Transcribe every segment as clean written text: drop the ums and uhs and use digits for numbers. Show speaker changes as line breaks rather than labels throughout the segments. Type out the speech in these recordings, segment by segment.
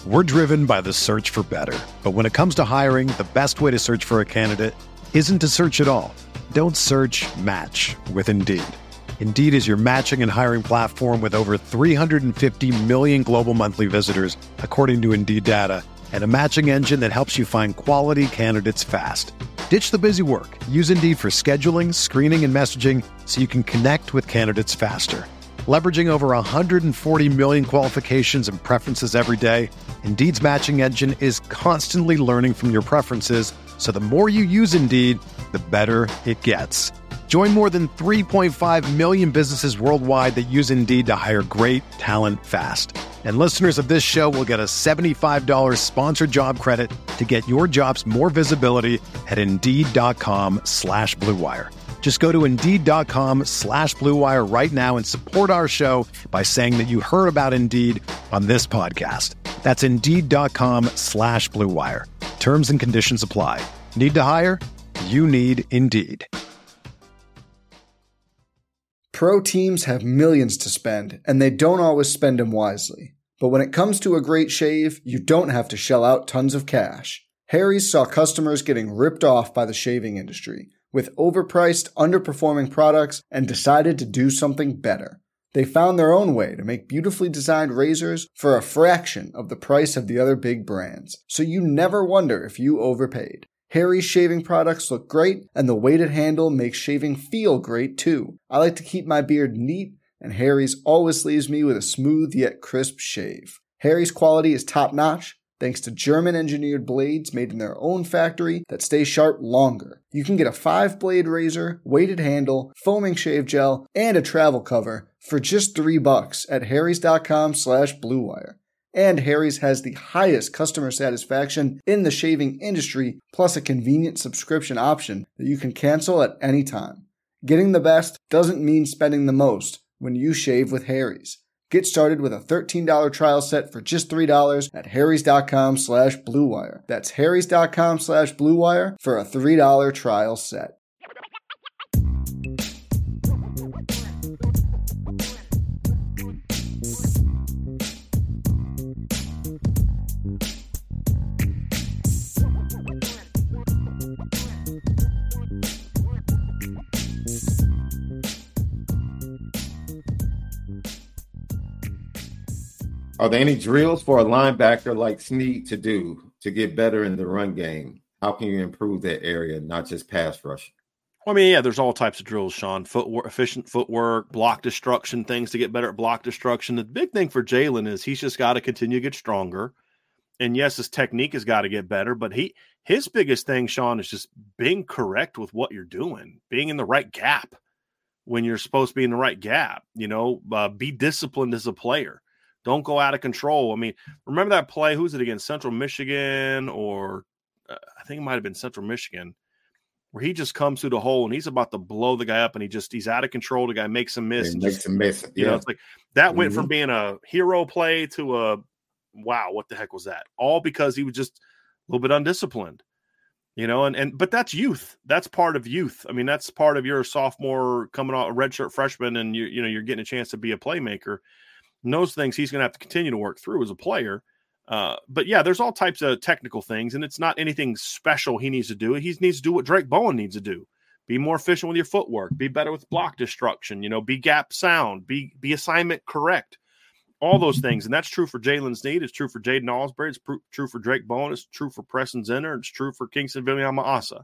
We're driven by the search for better. But when it comes to hiring, the best way to search for a candidate isn't to search at all. Don't search, match with Indeed. Indeed is your matching and hiring platform with over 350 million global monthly visitors, according to Indeed data, and a matching engine that helps you find quality candidates fast. Ditch the busy work. Use Indeed for scheduling, screening, and messaging so you can connect with candidates faster. Leveraging over 140 million qualifications and preferences every day, Indeed's matching engine is constantly learning from your preferences, so the more you use Indeed, the better it gets. Join more than 3.5 million businesses worldwide that use Indeed to hire great talent fast. And listeners of this show will get a $75 sponsored job credit to get your jobs more visibility at Indeed.com/Blue Wire. Just go to Indeed.com/Blue Wire right now and support our show by saying that you heard about Indeed on this podcast. That's Indeed.com/Blue Wire. Terms and conditions apply. Need to hire? You need Indeed.
Pro teams have millions to spend, and they don't always spend them wisely. But when it comes to a great shave, you don't have to shell out tons of cash. Harry's saw customers getting ripped off by the shaving industry with overpriced, underperforming products and decided to do something better. They found their own way to make beautifully designed razors for a fraction of the price of the other big brands, so you never wonder if you overpaid. Harry's shaving products look great, and the weighted handle makes shaving feel great too. I like to keep my beard neat, and Harry's always leaves me with a smooth yet crisp shave. Harry's quality is top-notch, thanks to German-engineered blades made in their own factory that stay sharp longer. You can get a 5-blade razor, weighted handle, foaming shave gel, and a travel cover for just $3 at harrys.com/Blue Wire. And Harry's has the highest customer satisfaction in the shaving industry, plus a convenient subscription option that you can cancel at any time. Getting the best doesn't mean spending the most when you shave with Harry's. Get started with a $13 trial set for just $3 at harrys.com/Blue Wire. That's harrys.com/Blue Wire for a $3 trial set.
Are there any drills for a linebacker like Snead to do to get better in the run game? How can you improve that area, not just pass rush?
Well, I mean, yeah, there's all types of drills, Sean. Footwork, efficient footwork, block destruction, things to get better at block destruction. The big thing for Jalen is he's just got to continue to get stronger. And yes, his technique has got to get better, but his biggest thing, Sean, is just being correct with what you're doing, being in the right gap when you're supposed to be in the right gap. Be disciplined as a player. Don't go out of control. I mean, remember that play? Who's it against? Central Michigan, or I think it might have been Central Michigan, where he just comes through the hole and he's about to blow the guy up, and he's out of control. The guy makes a miss.
Makes a miss. Yeah.
It's like that went from being a hero play to a wow, what the heck was that? All because he was just a little bit undisciplined. But that's youth. That's part of youth. I mean, that's part of your sophomore coming out a redshirt freshman, and you're getting a chance to be a playmaker. And those things he's going to have to continue to work through as a player. But yeah, there's all types of technical things, and it's not anything special he needs to do. He needs to do what Drake Bowen needs to do. Be more efficient with your footwork. Be better with block destruction. Be gap sound. Be assignment correct. All those things. And that's true for Jalen Snead. It's true for Jaden Osbury. It's true for Drake Bowen. It's true for Preston Zinner. It's true for Kingston Viliama-Asa.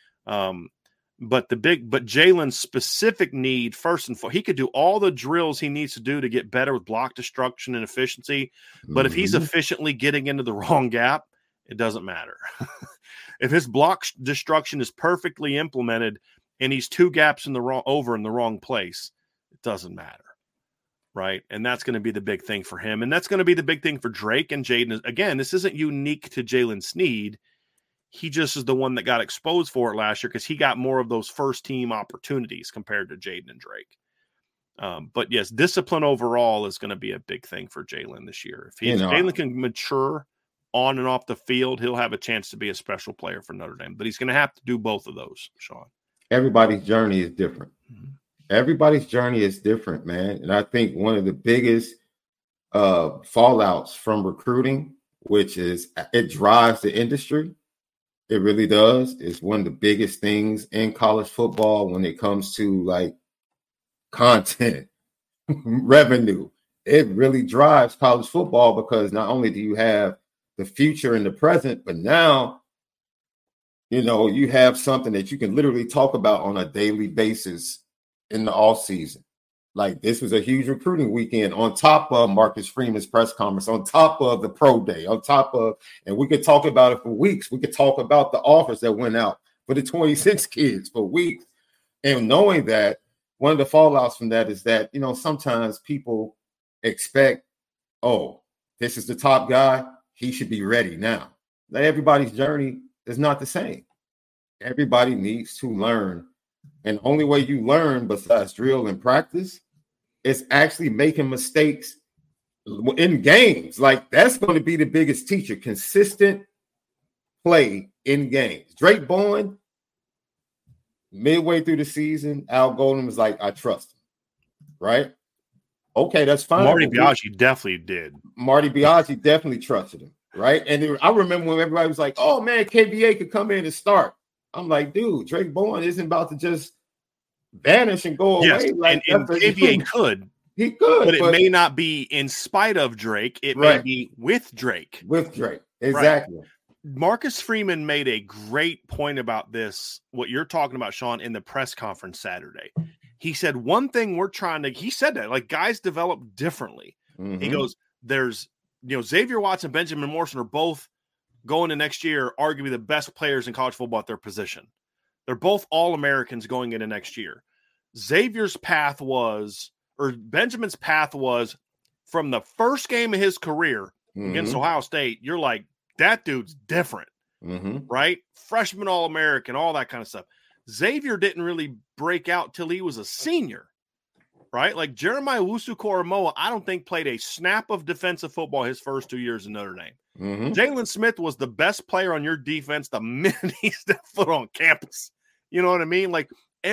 But Jalen's specific need, first and foremost, he could do all the drills he needs to do to get better with block destruction and efficiency. But if he's efficiently getting into the wrong gap, it doesn't matter. If his block destruction is perfectly implemented and he's 2 gaps in the wrong place, it doesn't matter. Right. And that's going to be the big thing for him. And that's going to be the big thing for Drake and Jaden. Again, this isn't unique to Jalen Snead. He just is the one that got exposed for it last year because he got more of those first team opportunities compared to Jaden and Drake. But yes, discipline overall is going to be a big thing for Jalen this year. If Jalen can mature on and off the field, he'll have a chance to be a special player for Notre Dame. But he's going to have to do both of those, Sean.
Everybody's journey is different. Mm-hmm. Everybody's journey is different, man. And I think one of the biggest fallouts from recruiting which is it drives the industry. It really does. It's one of the biggest things in college football when it comes to like content, revenue. It really drives college football because not only do you have the future and the present, but now, you know, you have something that you can literally talk about on a daily basis in the off season. Like this was a huge recruiting weekend on top of Marcus Freeman's press conference, on top of the pro day, on top of, and we could talk about it for weeks. We could talk about the offers that went out for the 26 kids for weeks. And knowing that, one of the fallouts from that is that, you know, sometimes people expect, oh, this is the top guy. He should be ready now. Now, everybody's journey is not the same. Everybody needs to learn. And the only way you learn besides drill and practice is actually making mistakes in games. Like that's going to be the biggest teacher, consistent play in games. Drake Bowen, midway through the season, Al Golden was like, I trust him, right? Okay, that's fine.
Marty Biaggi definitely did.
Marty Biaggi definitely trusted him, right? And I remember when everybody was like, oh, man, KBA could come in and start. I'm like, dude, Drake Bowen isn't about to just vanish and go away.
Yes,
like,
and KBA could.
He could.
But it may not be in spite of Drake. It may be with Drake.
With Drake, exactly.
Right. Marcus Freeman made a great point about this, what you're talking about, Sean, in the press conference Saturday. He said one thing he said that, like, guys develop differently. Mm-hmm. He goes, there's, Xavier Watson, Benjamin Morrison are both going to next year, arguably the best players in college football at their position. They're both All-Americans going into next year. Benjamin's path was from the first game of his career against Ohio State. You're like, that dude's different, right? Freshman All-American, all that kind of stuff. Xavier didn't really break out till he was a senior, right? Like Jeremiah Owusu-Koramoah, I don't think played a snap of defensive football his first 2 years in Notre Dame. Jalen Smith was the best player on your defense the minute he stepped foot on campus. You know what I mean? Like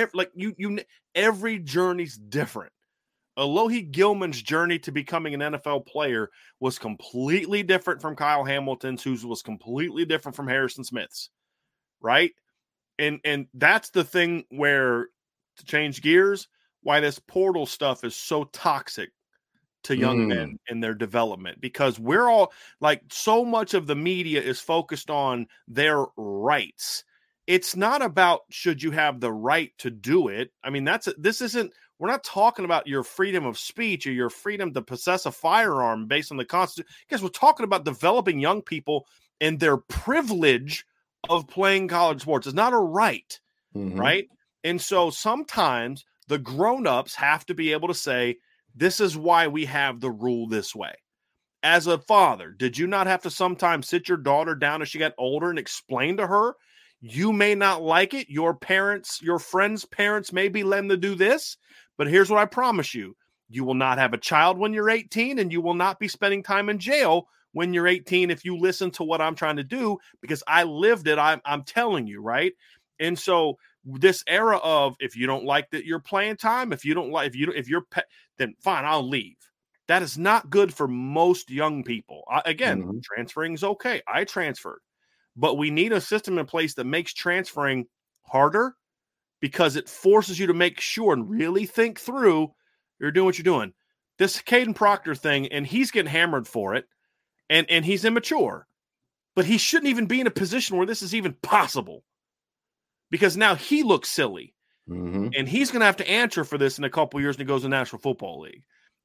every journey's different. Alohi Gilman's journey to becoming an NFL player was completely different from Kyle Hamilton's, whose was completely different from Harrison Smith's, right? And that's the thing where, to change gears, why this portal stuff is so toxic to young men in their development, because we're all like, so much of the media is focused on their rights. It's not about should you have the right to do it. I mean, we're not talking about your freedom of speech or your freedom to possess a firearm based on the Constitution, because we're talking about developing young people and their privilege of playing college sports. It's not a right, right? And so sometimes the grown-ups have to be able to say, this is why we have the rule this way. As a father, did you not have to sometimes sit your daughter down as she got older and explain to her, you may not like it, your parents, your friends' parents may be letting them do this, but here's what I promise you. You will not have a child when you're 18, and you will not be spending time in jail when you're 18 if you listen to what I'm trying to do, because I lived it. I'm telling you, right? And so this era of, if you don't like that you're playing time, if you're then fine, I'll leave. That is not good for most young people. Transferring is okay. I transferred. But we need a system in place that makes transferring harder, because it forces you to make sure and really think through you're doing what you're doing. This Caden Proctor thing, and he's getting hammered for it, and he's immature. But he shouldn't even be in a position where this is even possible, because now he looks silly. And he's going to have to answer for this in a couple of years when he goes to the National Football League.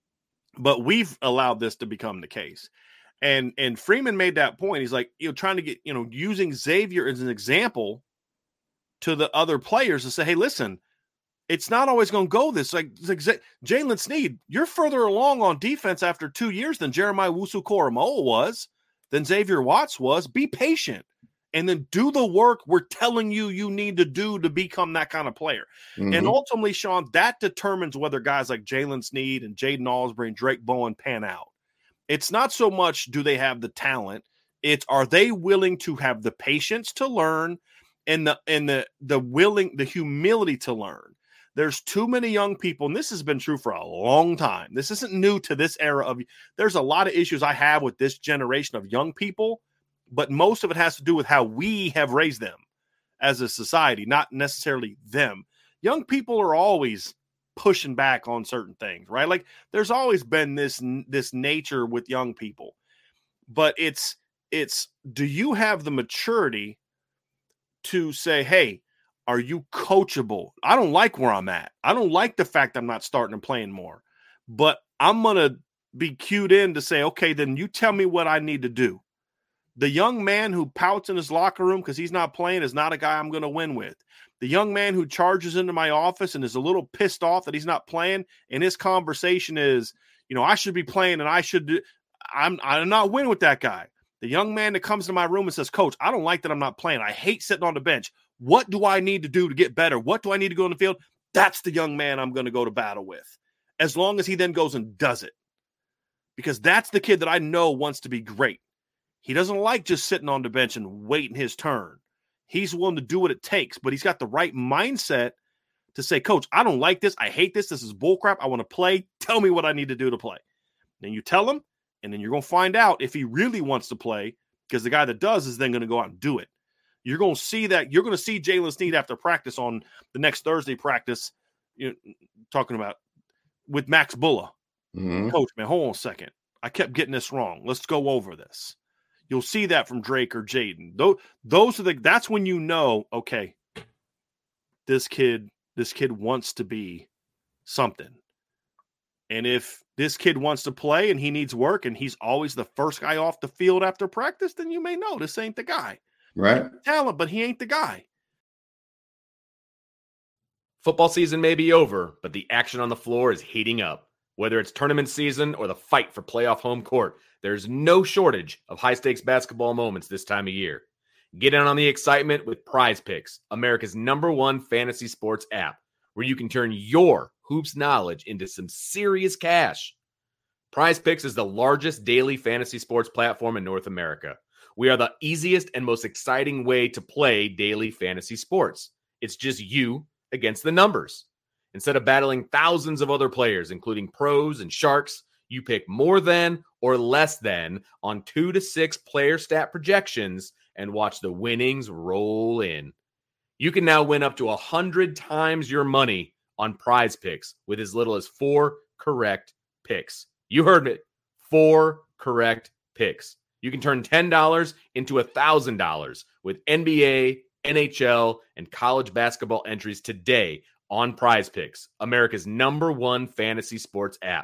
But we've allowed this to become the case. And Freeman made that point. He's like, trying to get, using Xavier as an example to the other players to say, hey, listen, it's not always going to go this. Like Jalen Sneed, you're further along on defense after 2 years than Jeremiah Owusu-Koramoah was, than Xavier Watts was. Be patient and then do the work we're telling you need to do to become that kind of player. And ultimately, Sean, that determines whether guys like Jalen Sneed and Jaden Alsbury and Drake Bowen pan out. It's not so much do they have the talent, it's are they willing to have the patience to learn and the humility to learn. There's too many young people, and this has been true for a long time. This isn't new to this era of. There's a lot of issues I have with this generation of young people, but most of it has to do with how we have raised them as a society, not necessarily them. Young people are always pushing back on certain things, right? Like there's always been this nature with young people, but it's do you have the maturity to say, hey, are you coachable? I don't like where I'm at. I don't like the fact I'm not starting and playing more, but I'm going to be cued in to say, okay, then you tell me what I need to do. The young man who pouts in his locker room because he's not playing is not a guy I'm going to win with. The young man who charges into my office and is a little pissed off that he's not playing, and his conversation is, I should be playing and I should do. I'm not winning with that guy. The young man that comes to my room and says, Coach, I don't like that I'm not playing. I hate sitting on the bench. What do I need to do to get better? What do I need to go on the field? That's the young man I'm going to go to battle with, as long as he then goes and does it. Because that's the kid that I know wants to be great. He doesn't like just sitting on the bench and waiting his turn. He's willing to do what it takes, but he's got the right mindset to say, Coach, I don't like this. I hate this. This is bullcrap. I want to play. Tell me what I need to do to play. Then you tell him, and then you're going to find out if he really wants to play, because the guy that does is then going to go out and do it. You're going to see that. You're going to see Jalen Snead after practice on the next Thursday practice, talking about with Max Bulla. Mm-hmm. Coach, man, hold on a second. I kept getting this wrong. Let's go over this. You'll see that from Drake or Jaden. That's when you know, okay, this kid wants to be something. And if this kid wants to play and he needs work and he's always the first guy off the field after practice, then you may know this ain't the guy.
Right.
Talent, but he ain't the guy.
Football season may be over, but the action on the floor is heating up. Whether it's tournament season or the fight for playoff home court, there's no shortage of high-stakes basketball moments this time of year. Get in on the excitement with Prize Picks, America's #1 fantasy sports app, where you can turn your hoops knowledge into some serious cash. Prize Picks is the largest daily fantasy sports platform in North America. We are the easiest and most exciting way to play daily fantasy sports. It's just you against the numbers. Instead of battling thousands of other players, including pros and sharks, you pick more than or less than on 2 to 6 player stat projections and watch the winnings roll in. You can now win up to 100 times your money on Prize Picks with as little as 4 correct picks. You heard it. 4 correct picks. You can turn $10 into $1,000 with NBA, NHL, and college basketball entries today on Prize Picks, America's #1 fantasy sports app.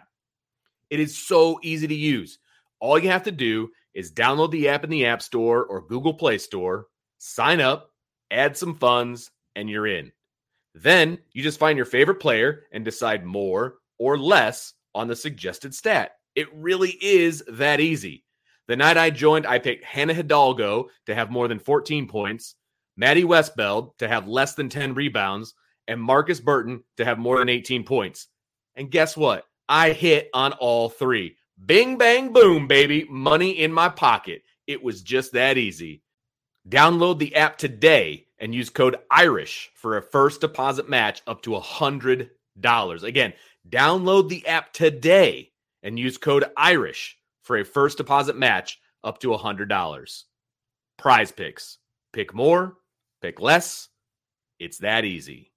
It is so easy to use. All you have to do is download the app in the App Store or Google Play Store, sign up, add some funds, and you're in. Then you just find your favorite player and decide more or less on the suggested stat. It really is that easy. The night I joined, I picked Hannah Hidalgo to have more than 14 points, Maddie Westbeld to have less than 10 rebounds, and Marcus Burton to have more than 18 points. And guess what? I hit on all 3. Bing, bang, boom, baby. Money in my pocket. It was just that easy. Download the app today and use code IRISH for a first deposit match up to $100. Again, download the app today and use code IRISH for a first deposit match up to $100. Prize Picks. Pick more, pick less. It's that easy.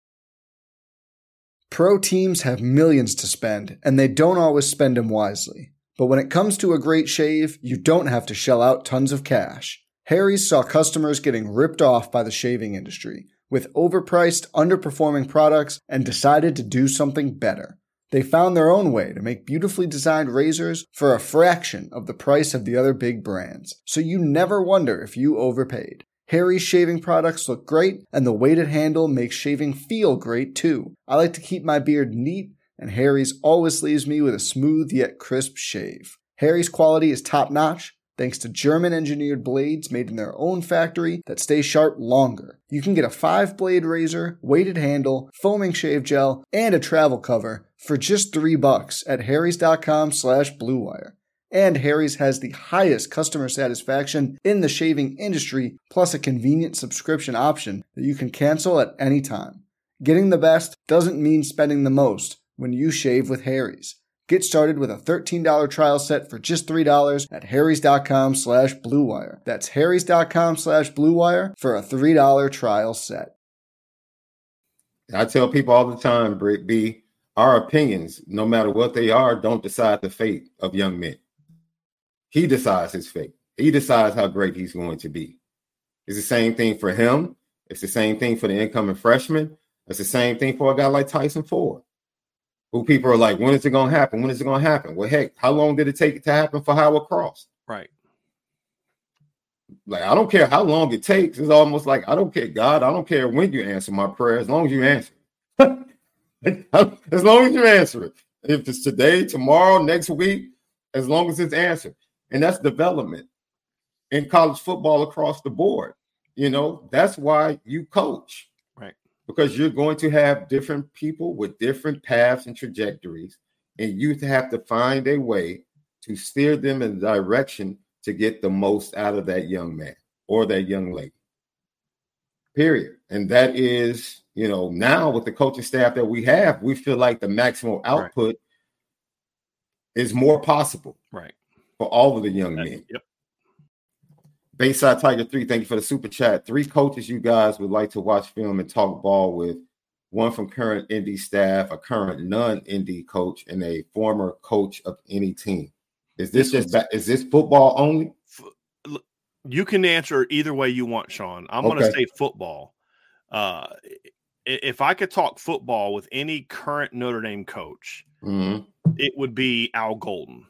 Pro teams have millions to spend, and they don't always spend them wisely. But when it comes to a great shave, you don't have to shell out tons of cash. Harry's saw customers getting ripped off by the shaving industry with overpriced, underperforming products and decided to do something better. They found their own way to make beautifully designed razors for a fraction of the price of the other big brands, so you never wonder if you overpaid. Harry's shaving products look great, and the weighted handle makes shaving feel great too. I like to keep my beard neat, and Harry's always leaves me with a smooth yet crisp shave. Harry's quality is top-notch, thanks to German-engineered blades made in their own factory that stay sharp longer. You can get a 5-blade razor, weighted handle, foaming shave gel, and a travel cover for just $3 at harrys.com/bluewire. And Harry's has the highest customer satisfaction in the shaving industry, plus a convenient subscription option that you can cancel at any time. Getting the best doesn't mean spending the most when you shave with Harry's. Get started with a $13 trial set for just $3 at harrys.com/Blue Wire. That's harrys.com/Blue Wire for a $3 trial set.
I tell people all the time, Brick B, our opinions, no matter what they are, don't decide the fate of young men. He decides his fate. He decides how great he's going to be. It's the same thing for him. It's the same thing for the incoming freshman. It's the same thing for a guy like Tyson Ford, who people are like, when is it going to happen? When is it going to happen? Well, heck, how long did it take it to happen for Howard Cross?
Right.
Like, I don't care how long it takes. It's almost like, I don't care, God. I don't care when you answer my prayer, as long as you answer it. As long as you answer it. If it's today, tomorrow, next week, as long as it's answered. And that's development in college football across the board. You know, that's why you coach.
Right.
Because you're going to have different people with different paths and trajectories, and you have to find a way to steer them in the direction to get the most out of that young man or that young lady. Period. And that is, you know, now with the coaching staff that we have, we feel like the maximum output is more possible.
Right.
For all of the young men.
Yep.
Bayside Tiger 3, thank you for the super chat. 3 coaches you guys would like to watch film and talk ball with. One from current Indy staff, a current non-Indy coach, and a former coach of any team. Is this is this football only?
You can answer either way you want, Sean. I'm going to say football. If I could talk football with any current Notre Dame coach, it would be Al Golden.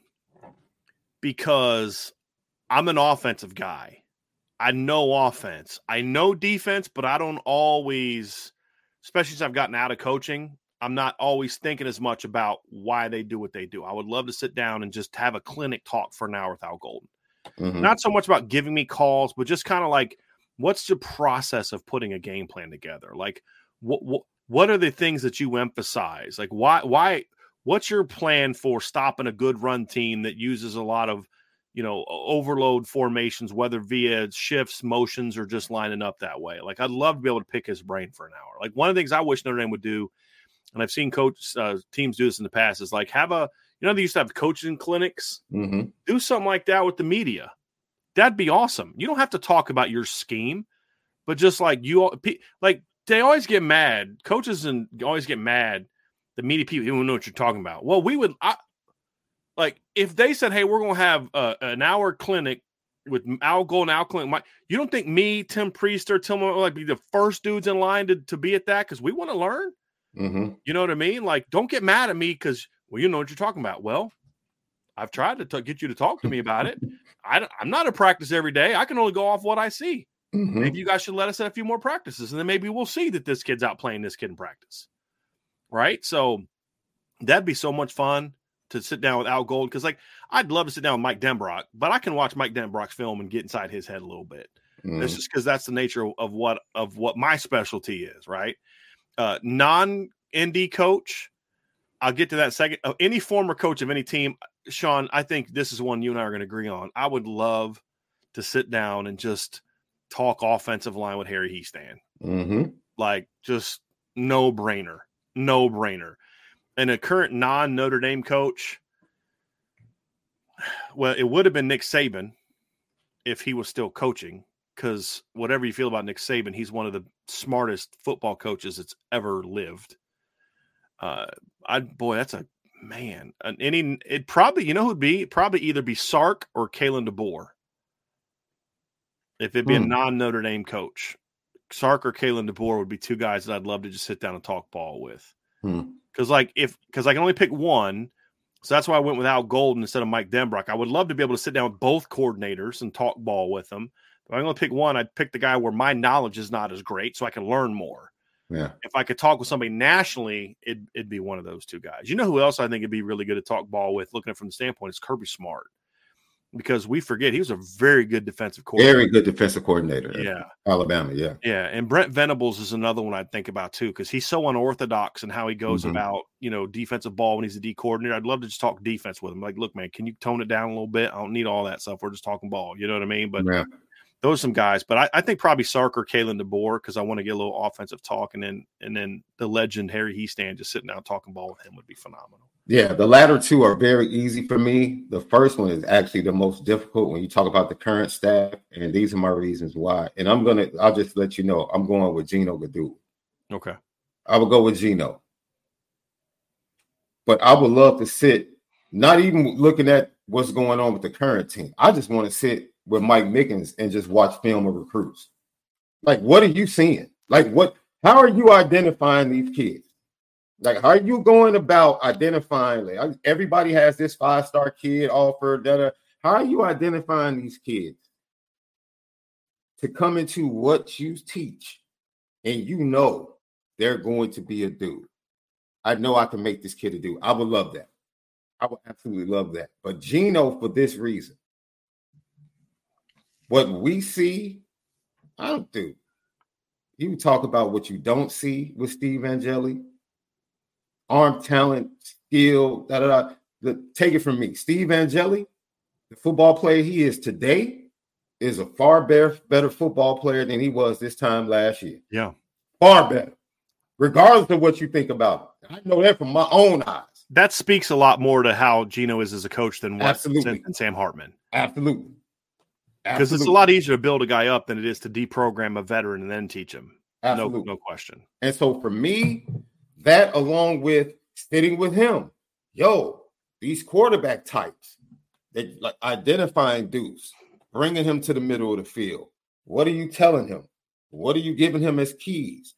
Because I'm an offensive guy. I know offense. I know defense, but I don't always, especially since I've gotten out of coaching, I'm not always thinking as much about why they do what they do. I would love to sit down and just have a clinic talk for an hour with Al Golden. Not so much about giving me calls, but just kind of like, what's the process of putting a game plan together? Like, what are the things that you emphasize? Like, why? What's your plan for stopping a good run team that uses a lot of, you know, overload formations, whether via shifts, motions, or just lining up that way? Like, I'd love to be able to pick his brain for an hour. Like, one of the things I wish Notre Dame would do, and I've seen teams do this in the past, is like have a, you know, they used to have coaching clinics. Do something like that with the media. That'd be awesome. You don't have to talk about your scheme, but just like they always get mad. Coaches always get mad. The media people don't know what you're talking about. Well, like if they said, "Hey, we're going to have an hour clinic with Al Golden, Al Clinic," you don't think me, Tim Priester, Tim like be the first dudes in line to be at that because we want to learn? You know what I mean? Like, don't get mad at me because you know what you're talking about. Well, I've tried to get you to talk to me about it. I'm not at practice every day. I can only go off what I see. Maybe you guys should let us at a few more practices, and then maybe we'll see that this kid's out playing this kid in practice. Right? So that'd be so much fun to sit down with Al Golden, because like I'd love to sit down with Mike Denbrock, but I can watch Mike Denbrock's film and get inside his head a little bit. It's just because that's the nature of what my specialty is, right? Non-ND coach, I'll get to that second. Any former coach of any team, Sean, I think this is one you and I are going to agree on. I would love to sit down and just talk offensive line with Harry Hiestand. Like, just no brainer. And a current non-Notre Dame coach, well, it would have been Nick Saban if he was still coaching, because whatever you feel about Nick Saban, he's one of the smartest football coaches that's ever lived. That's a man. It probably, you know who'd be? It'd probably either be Sark or Kalen DeBoer. If it'd be a non-Notre Dame coach, Sark or Kalen DeBoer would be two guys that I'd love to just sit down and talk ball with. Because I can only pick one, so that's why I went with Al Golden instead of Mike Denbrock. I would love to be able to sit down with both coordinators and talk ball with them. But I'm going to pick one. I'd pick the guy where my knowledge is not as great, so I can learn more.
Yeah.
If I could talk with somebody nationally, it'd be one of those two guys. You know who else I think would be really good to talk ball with, looking at it from the standpoint, is Kirby Smart. Because we forget he was a very good defensive coordinator.
Very good defensive coordinator.
Yeah.
Alabama, yeah.
Yeah, and Brent Venables is another one I'd think about too, because he's so unorthodox in how he goes about, you know, defensive ball when he's a D coordinator. I'd love to just talk defense with him. Like, look, man, can you tone it down a little bit? I don't need all that stuff. We're just talking ball. You know what I mean? But Those are some guys, but I think probably Sark or Kalen DeBoer, because I want to get a little offensive talk, and then the legend Harry Hiestand just sitting down talking ball with him would be phenomenal.
Yeah, the latter two are very easy for me. The first one is actually the most difficult when you talk about the current staff, and these are my reasons why. And I'll just let you know, I'm going with Gino Gadul.
Okay.
I would go with Gino. But I would love to sit, not even looking at what's going on with the current team. I just want to sit with Mike Mickens and just watch film of recruits. Like, what are you seeing? Like, how are you identifying these kids? Like, how are you going about identifying? Like, everybody has this 5-star kid offer. How are you identifying these kids to come into what you teach, and you know they're going to be a dude? I know I can make this kid a dude. I would love that. I would absolutely love that. But Gino, for this reason, what we see, I don't do. You talk about what you don't see with Steve Angeli. Arm talent, skill, take it from me. Steve Angeli, the football player he is today, is a far better football player than he was this time last year.
Yeah.
Far better. Regardless of what you think about it. I know that from my own eyes.
That speaks a lot more to how Gino is as a coach than Sam Hartman.
Absolutely.
Because it's a lot easier to build a guy up than it is to deprogram a veteran and then teach him.
Absolutely.
No question.
And so for me, that along with sitting with him, these quarterback types, they like identifying dudes, bringing him to the middle of the field. What are you telling him? What are you giving him as keys?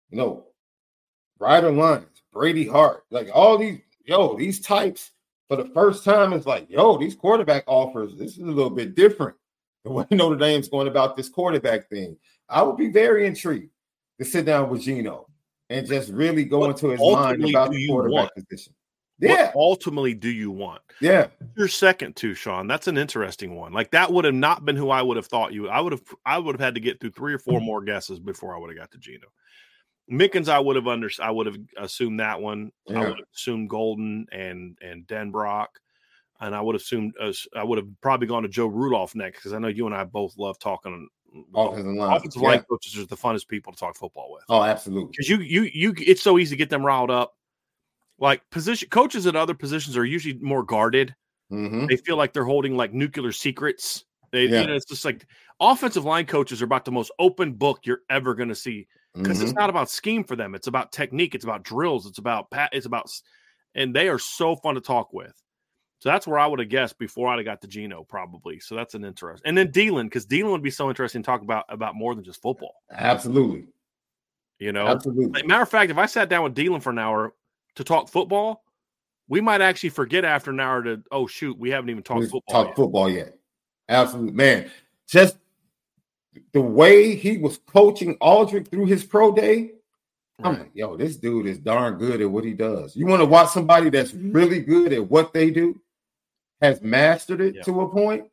Ryder Lyons, Brady Hart, like all these types for the first time, it's like, these quarterback offers, this is a little bit different. The way Notre Dame's going about this quarterback thing. I would be very intrigued to sit down with Gino and just really go into his mind about the quarterback position. Yeah.
What ultimately do you want?
Yeah.
Your second two, Sean. That's an interesting one. Like, that would have not been who I would have thought you. I would have had to get through 3 or 4 more guesses before I would have got to Gino. Mickens, I would have assumed that one. Yeah. I would have assumed Golden and Denbrock. And I would have probably gone to Joe Rudolph next, because I know you and I both love talking. Offensive line coaches are the funnest people to talk football with.
Oh, absolutely.
Because you it's so easy to get them riled up. Like, position coaches at other positions are usually more guarded.
Mm-hmm.
They feel like they're holding like nuclear secrets. It's just like offensive line coaches are about the most open book you're ever going to see, because it's not about scheme for them. It's about technique. It's about drills. It's about, and they are so fun to talk with. So that's where I would have guessed before I'd have got to Gino, probably. So that's an interest. And then Dylan, because Dylan would be so interesting to talk about more than just football.
Absolutely.
Absolutely. Matter of fact, if I sat down with Dylan for an hour to talk football, we might actually forget after an hour we haven't even talked football yet.
Absolutely. Man, just the way he was coaching Aldridge through his pro day, I'm like, this dude is darn good at what he does. You want to watch somebody that's really good at what they do, has mastered it to a point,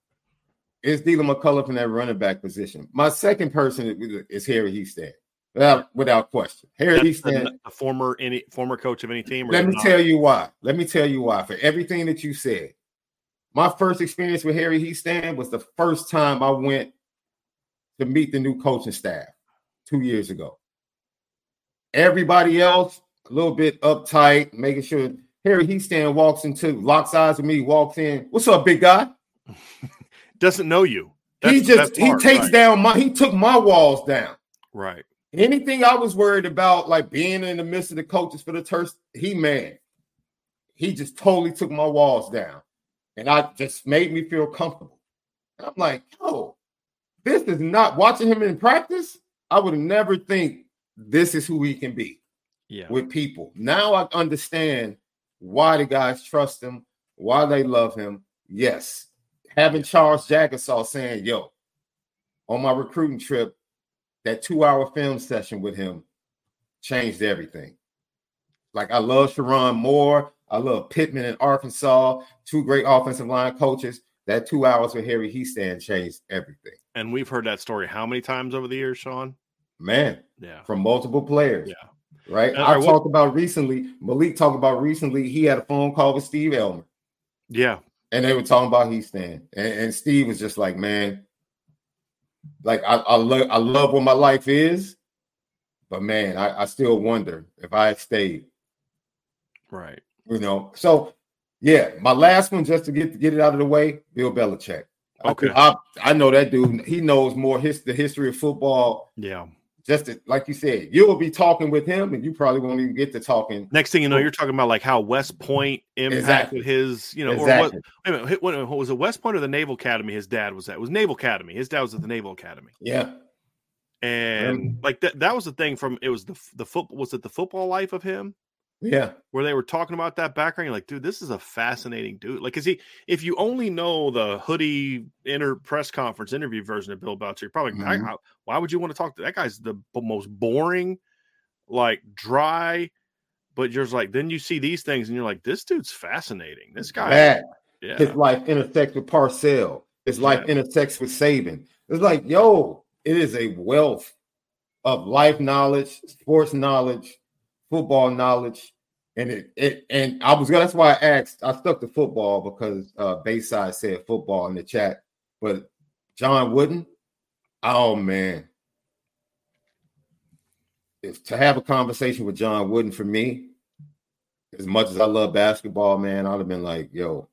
is Dylan McCullough in that running back position. My second person is Harry Hiestand, without question. Harry Hiestand,
a former coach of any team.
Let me tell you why. For everything that you said, my first experience with Harry Hiestand was the first time I went to meet the new coaching staff 2 years ago. Everybody else, a little bit uptight, making sure Harry Hiestand locks eyes with me, walks in. What's up, big guy?
Doesn't know you.
He took my walls down.
Right.
Anything I was worried about, like being in the midst of the coaches for the Terps, he just totally took my walls down. And I just made me feel comfortable. And I'm like, this is not watching him in practice. I would never think this is who he can be with people. Now I understand why the guys trust him, why they love him. Yes. Having Charles Jagasaw saying, on my recruiting trip, that 2-hour film session with him changed everything. Like, I love Sharon Moore. I love Pittman in Arkansas. 2 great offensive line coaches. That 2 hours with Harry Hiestand changed everything.
And we've heard that story how many times over the years, Sean?
Man, from multiple players.
Yeah.
Right? Malik talked about recently, he had a phone call with Steve Elmer.
Yeah.
And they were talking about Hiestand. And Steve was just like, man, like I love what my life is, but man, I still wonder if I had stayed.
Right.
You know, so yeah, my last one, just to get it out of the way, Bill Belichick.
Okay.
I know that dude. He knows more the history of football.
Yeah.
Just like you said, you will be talking with him, and you probably won't even get to talking.
Next thing you know, you're talking about like how West Point impacted his, you know,
exactly.
Or what was it, West Point or the Naval Academy? His dad was at. It was Naval Academy. His dad was at the Naval Academy.
Yeah.
And like that was the thing from it was the football. Was it the Football Life of him?
Yeah.
Where they were talking about that background, you're like, dude, this is a fascinating dude. Like, if you only know the hoodie press conference interview version of Bill Belichick, you're probably why would you want to talk to that guy's the most boring, like dry, but you're just like, then you see these things and you're like, this dude's fascinating. This guy, yeah.
His life intersects with Parcells. His life intersects with Saban. It's like, yo, it is a wealth of life knowledge, sports knowledge, football knowledge, and that's why I stuck to football because Bayside said football in the chat, but John Wooden, oh man, to have a conversation with John Wooden for me, as much as I love basketball, man, I'd have been like, yo,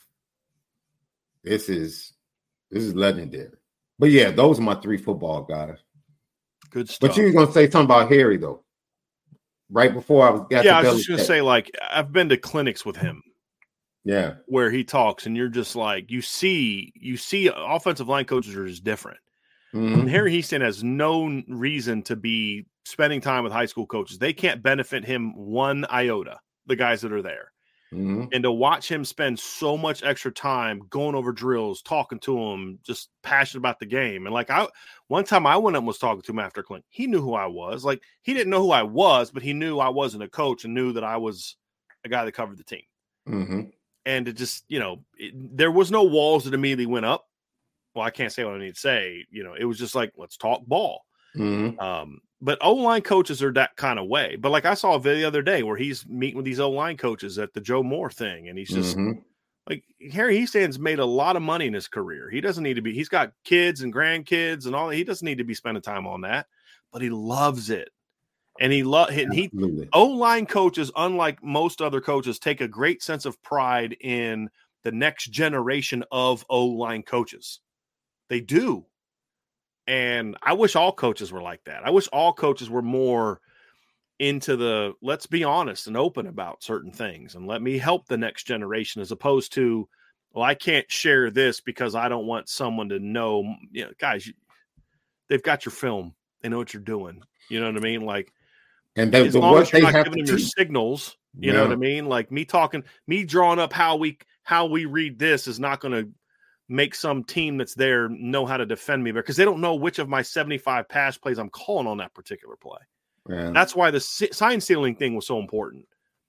this is legendary. But yeah, those are my three football guys.
Good stuff.
But you were gonna say something about Harry though. Right before I was
just going to say, like, I've been to clinics with him.
Yeah.
Where he talks, and you're just like, you see offensive line coaches are just different. Mm-hmm. And Harry Hiestand has no reason to be spending time with high school coaches. They can't benefit him one iota, the guys that are there. Mm-hmm. And to watch him spend so much extra time going over drills, talking to him, just passionate about the game. And like one time I went up and was talking to him after clinic. He knew who I was. Like he didn't know who I was, but he knew I wasn't a coach and knew that I was a guy that covered the team.
Mm-hmm.
And it just, there was no walls that immediately went up. Well, I can't say what I need to say. It was just like, let's talk ball.
Mm-hmm.
But O-line coaches are that kind of way. But like I saw a video the other day where he's meeting with these O-line coaches at the Joe Moore thing. And he's just like, Harry Hiestand's made a lot of money in his career. He doesn't need to be, he's got kids and grandkids and all. He doesn't need to be spending time on that, but he loves it. And O-line coaches, unlike most other coaches, take a great sense of pride in the next generation of O-line coaches. They do. And I wish all coaches were like that. I wish all coaches were more into let's be honest and open about certain things and let me help the next generation, as opposed to, well, I can't share this because I don't want someone to know. Guys, they've got your film. They know what you're doing. You know what I mean? Like,
and
as long as you're not giving them your signals, you know what I mean? Like me drawing up how we read this is not going to make some team that's there know how to defend me, because they don't know which of my 75 pass plays I'm calling on that particular play. Yeah. That's why the sign stealing thing was so important.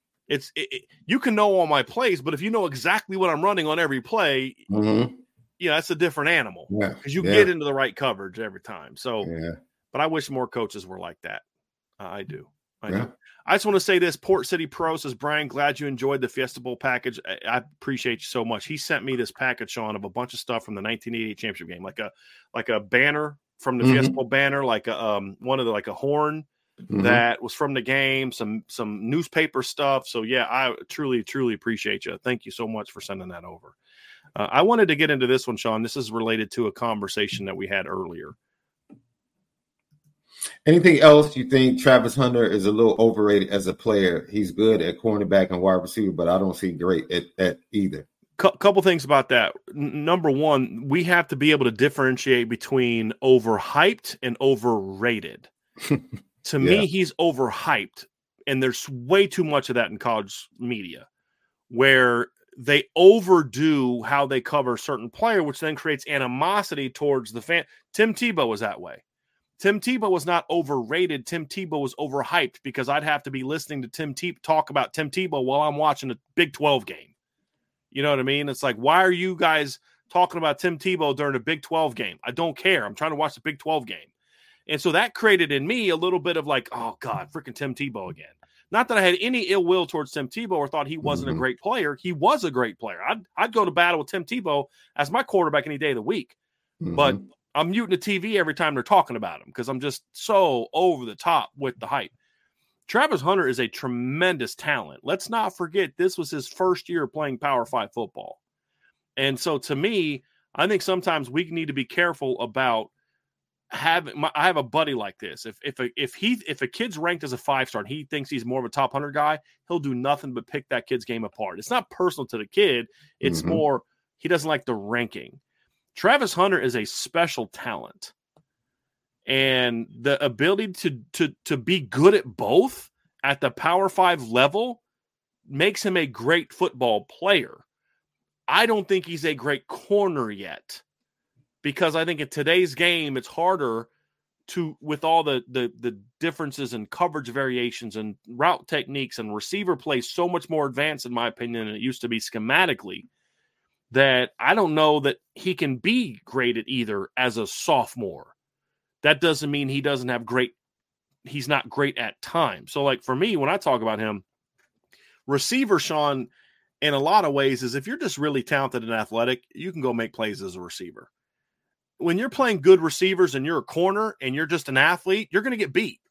You can know all my plays, but if you know exactly what I'm running on every play, that's a different animal, because you get into the right coverage every time. So, but I wish more coaches were like that. I do. I just want to say this. Port City Pro says, Brian, glad you enjoyed the Fiesta Bowl package. I appreciate you so much. He sent me this package, Sean, of a bunch of stuff from the 1988 championship game, like a banner from the Fiesta Bowl banner, like a a horn that was from the game, some newspaper stuff. So yeah, I truly, truly appreciate you. Thank you so much for sending that over. I wanted to get into this one, Sean. This is related to a conversation that we had earlier.
Anything else you think Travis Hunter is a little overrated as a player? He's good at cornerback and wide receiver, but I don't see great at either.
Couple things about that. Number one, we have to be able to differentiate between overhyped and overrated. To me, he's overhyped, and there's way too much of that in college media, where they overdo how they cover a certain player, which then creates animosity towards the fan. Tim Tebow was that way. Tim Tebow was not overrated. Tim Tebow was overhyped, because I'd have to be listening to Tim Tebow talk about Tim Tebow while I'm watching a Big 12 game. You know what I mean? It's like, why are you guys talking about Tim Tebow during a Big 12 game? I don't care. I'm trying to watch the Big 12 game. And so that created in me a little bit of like, oh, God, freaking Tim Tebow again. Not that I had any ill will towards Tim Tebow or thought he wasn't a great player. He was a great player. I'd go to battle with Tim Tebow as my quarterback any day of the week. But I'm muting the TV every time they're talking about him because I'm just so over the top with the hype. Travis Hunter is a tremendous talent. Let's not forget this was his first year playing Power 5 football. And so to me, I think sometimes we need to be careful about I have a buddy like this. If a kid's ranked as a 5-star and he thinks he's more of a top 100 guy, he'll do nothing but pick that kid's game apart. It's not personal to the kid. It's more he doesn't like the ranking. Travis Hunter is a special talent. And the ability to be good at both at the Power 5 level makes him a great football player. I don't think he's a great corner yet. Because I think in today's game, it's harder to, with all the differences in coverage variations and route techniques and receiver play so much more advanced, in my opinion, than it used to be schematically, that I don't know that he can be great at either as a sophomore. That doesn't mean he's not great at times. So like for me, when I talk about him, receiver, Sean, in a lot of ways is if you're just really talented and athletic, you can go make plays as a receiver. When you're playing good receivers and you're a corner and you're just an athlete, you're going to get beat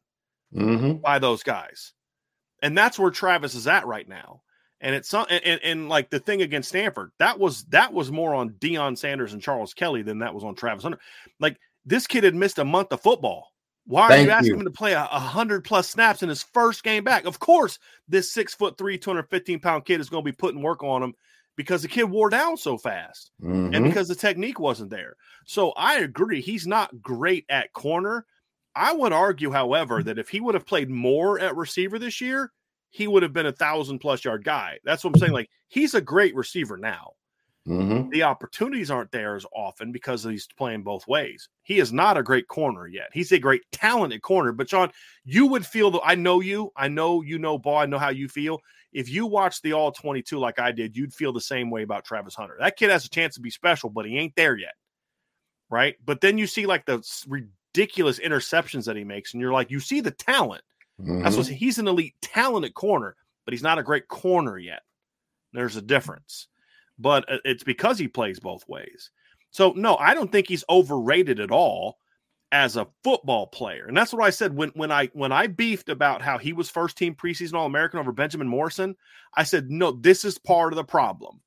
by those guys. And that's where Travis is at right now. And it's and like the thing against Stanford, that was more on Deion Sanders and Charles Kelly than that was on Travis Hunter. Like this kid had missed a month of football. Why are you asking him to play 100+ snaps in his first game back? Of course, this 6'3", 215-pound kid is going to be putting work on him because the kid wore down so fast and because the technique wasn't there. So I agree. He's not great at corner. I would argue, however, that if he would have played more at receiver this year, he would have been 1,000+ yard guy. That's what I'm saying. Like he's a great receiver now. The opportunities aren't there as often because he's playing both ways. He is not a great corner yet. He's a great talented corner. But Sean, you would feel I know you know ball. I know how you feel. If you watch the all 22 like I did, you'd feel the same way about Travis Hunter. That kid has a chance to be special, but he ain't there yet. Right. But then you see like the ridiculous interceptions that he makes. And you're like, you see the talent. That's what he's an elite talented corner, but he's not a great corner yet. There's a difference. But it's because he plays both ways. So, no, I don't think he's overrated at all as a football player. And that's what I said when I beefed about how he was first-team preseason All-American over Benjamin Morrison. I said, no, this is part of the problem.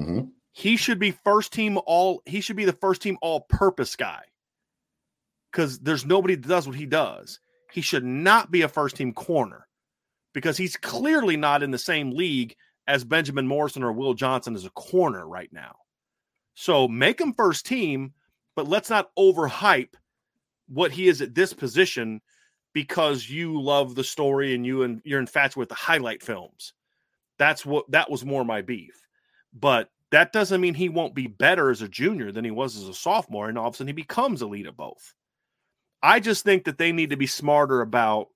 He should be he should be the first-team all-purpose guy because there's nobody that does what he does. He should not be a first-team corner because he's clearly not in the same league as Benjamin Morrison or Will Johnson as a corner right now. So make him first team, but let's not overhype what he is at this position because you love the story and you're infatuated with the highlight films. That was more my beef. But that doesn't mean he won't be better as a junior than he was as a sophomore, and all of a sudden he becomes elite at both. I just think that they need to be smarter about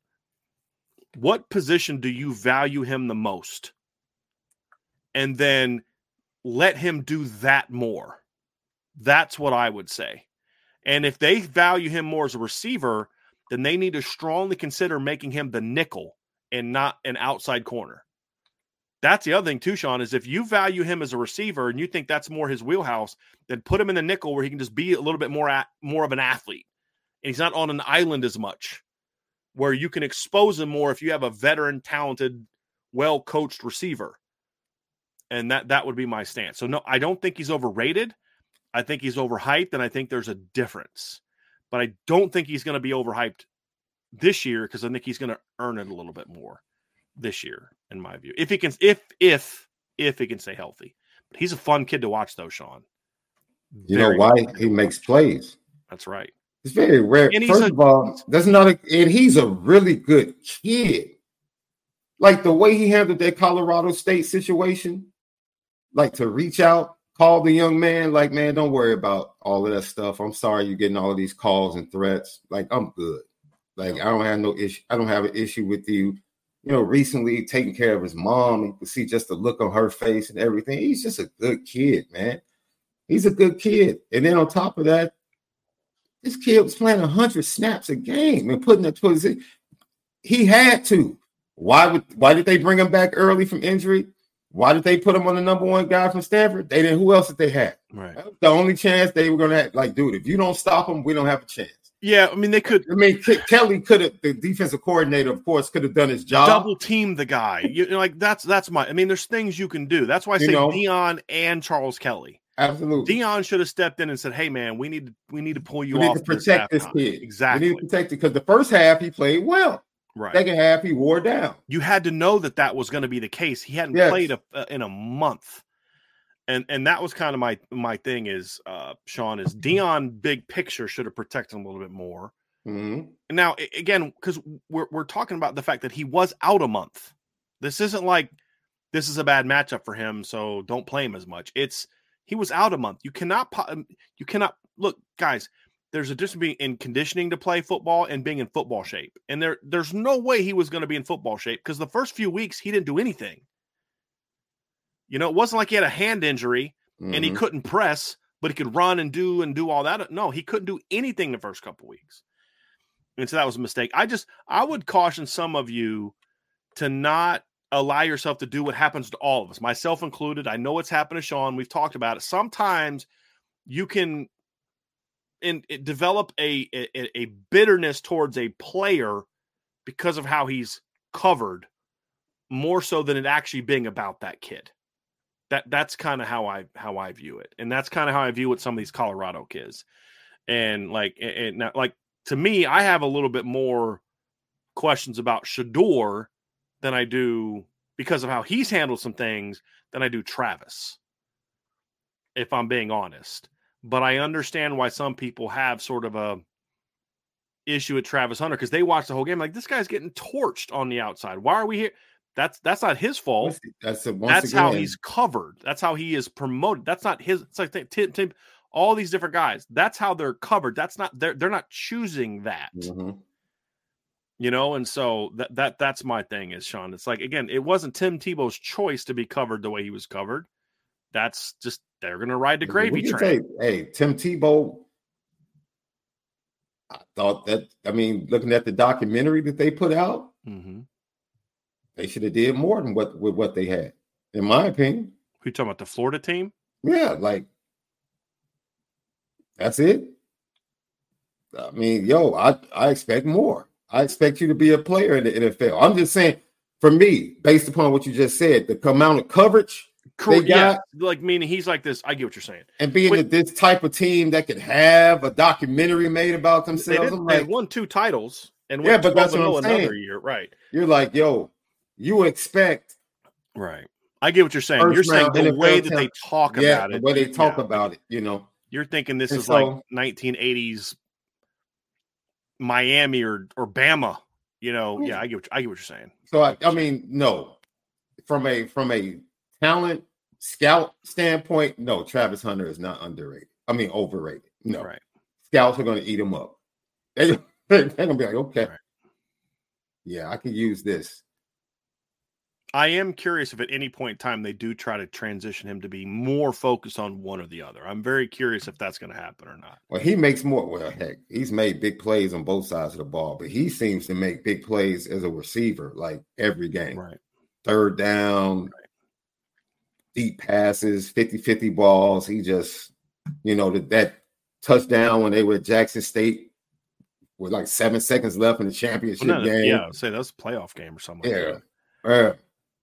what position do you value him the most? And then let him do that more. That's what I would say. And if they value him more as a receiver, then they need to strongly consider making him the nickel and not an outside corner. That's the other thing too, Sean, is if you value him as a receiver and you think that's more his wheelhouse, then put him in the nickel where he can just be a little bit more of an athlete. And he's not on an island as much, where you can expose him more if you have a veteran, talented, well-coached receiver. And that would be my stance. So, no, I don't think he's overrated. I think he's overhyped, and I think there's a difference. But I don't think he's going to be overhyped this year because I think he's going to earn it a little bit more this year, in my view. If he can stay healthy. But he's a fun kid to watch, though, Sean.
You know why? He makes plays.
That's right.
It's very rare. And First of all, and he's a really good kid. Like the way he handled that Colorado State situation. Like to reach out, call the young man, like, man, don't worry about all of that stuff. I'm sorry you're getting all of these calls and threats. Like, I'm good. Like, I don't have no issue. I don't have an issue with you. You know, recently taking care of his mom. You can see just the look on her face and everything. He's just a good kid, man. He's a good kid. And then on top of that, this kid was playing 100 snaps a game and putting it towards it. He had to. Why did they bring him back early from injury? Why did they put him on the number one guy from Stanford? They didn't. Who else did they have?
Right.
That was the only chance they were going to have. Like, dude, if you don't stop him, we don't have a chance.
Yeah, I mean, they could.
I mean, Kelly could have, the defensive coordinator, of course, could have done his job.
Double team the guy. You know, like that's my. I mean, there's things you can do. That's why I say Deion and Charles Kelly.
Absolutely.
Deion should have stepped in and said, "Hey, man, we need to pull you
off. We
off.
need to protect this kid.
Exactly.
We need to protect it because the first half he played well.
Right.
Second half he wore down.
You had to know that was going to be the case. He hadn't played in a month, and that was kind of my thing. Is Sean is Deion big picture should have protected him a little bit more.
Mm-hmm.
Now, again, because we're talking about the fact that he was out a month. This isn't like this is a bad matchup for him, so don't play him as much. He was out a month. You cannot look, guys. There's a difference in conditioning to play football and being in football shape. And there's no way he was going to be in football shape because the first few weeks he didn't do anything. You know, it wasn't like he had a hand injury and he couldn't press, but he could run and do all that. No, he couldn't do anything the first couple weeks. And so that was a mistake. I would caution some of you to not allow yourself to do what happens to all of us, myself included. I know it's happened to Sean. We've talked about it. Sometimes you can develop a bitterness towards a player because of how he's covered more so than it actually being about that kid. That's kind of how I view it. And that's kind of how I view with some of these Colorado kids. And like to me, I have a little bit more questions about Shedeur than I do because of how he's handled some things than I do Travis, if I'm being honest. But I understand why some people have sort of a issue with Travis Hunter because they watch the whole game like this guy's getting torched on the outside. Why are we here? That's not his fault. That's how he's covered. That's how he is promoted. That's not his. It's like Tim, all these different guys. That's how they're covered. That's not they're not choosing that. Mm-hmm. You know, and so that's my thing is, Sean. It's like, again, it wasn't Tim Tebow's choice to be covered the way he was covered. That's just they're going to ride the gravy train.
Hey, Tim Tebow, I thought that, I mean, looking at the documentary that they put out, they should have did more than what they had, in my opinion.
You talking about the Florida team?
Yeah, like, that's it. I mean, I expect more. I expect you to be a player in the NFL. I'm just saying, for me, based upon what you just said, the amount of coverage they got,
like meaning he's like this. I get what you're saying.
And being this type of team that could have a documentary made about themselves.
They won 2 titles and
but that's what I'm saying.
Another year, right?
You're like, you expect.
Right. I get what you're saying. You're saying the way that they talk about it.
The way they talk about it, you know.
You're thinking this is like 1980s Miami or Bama, you know. Yeah, I get what you're saying.
So I mean, no. From a talent scout standpoint, no, Travis Hunter is not underrated. I mean, overrated. No.
Right.
Scouts are going to eat him up. They're going to be like, okay. Right. Yeah, I can use this.
I am curious if at any point in time they do try to transition him to be more focused on one or the other. I'm very curious if that's going to happen or not.
Well, he makes more. Well, heck, he's made big plays on both sides of the ball, but he seems to make big plays as a receiver, like every game.
Right.
Third down, deep passes, 50-50 balls. He just, you know, that touchdown when they were at Jackson State with like 7 seconds left in the championship game.
Yeah, I'd say that's a playoff game or something.
Yeah.
Like that.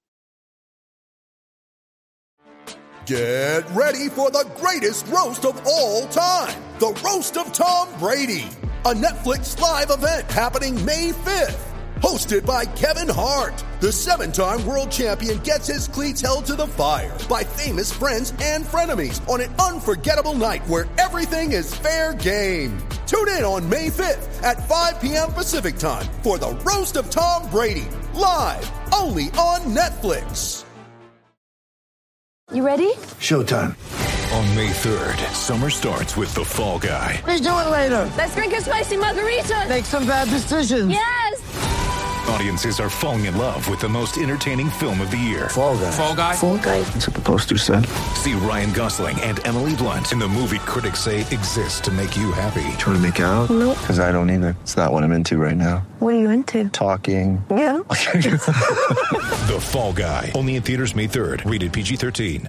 Get ready for the greatest roast of all time, the Roast of Tom Brady, a Netflix live event happening May 5th. Hosted by Kevin Hart, the 7-time world champion gets his cleats held to the fire by famous friends and frenemies on an unforgettable night where everything is fair game. Tune in on May 5th at 5 p.m. Pacific time for the Roast of Tom Brady, live only on Netflix.
You ready?
Showtime. On May 3rd, summer starts with The Fall Guy.
Let's do it later. Let's drink a spicy margarita.
Make some bad decisions.
Yes.
Audiences are falling in love with the most entertaining film of the year.
Fall Guy.
Fall Guy?
Fall Guy.
That's what the poster said.
See Ryan Gosling and Emily Blunt in the movie critics say exists to make you happy.
Trying to make it out?
Nope.
Because I don't either. It's not what I'm into right now.
What are you into?
Talking.
Yeah.
The Fall Guy. Only in theaters May 3rd. Rated PG-13.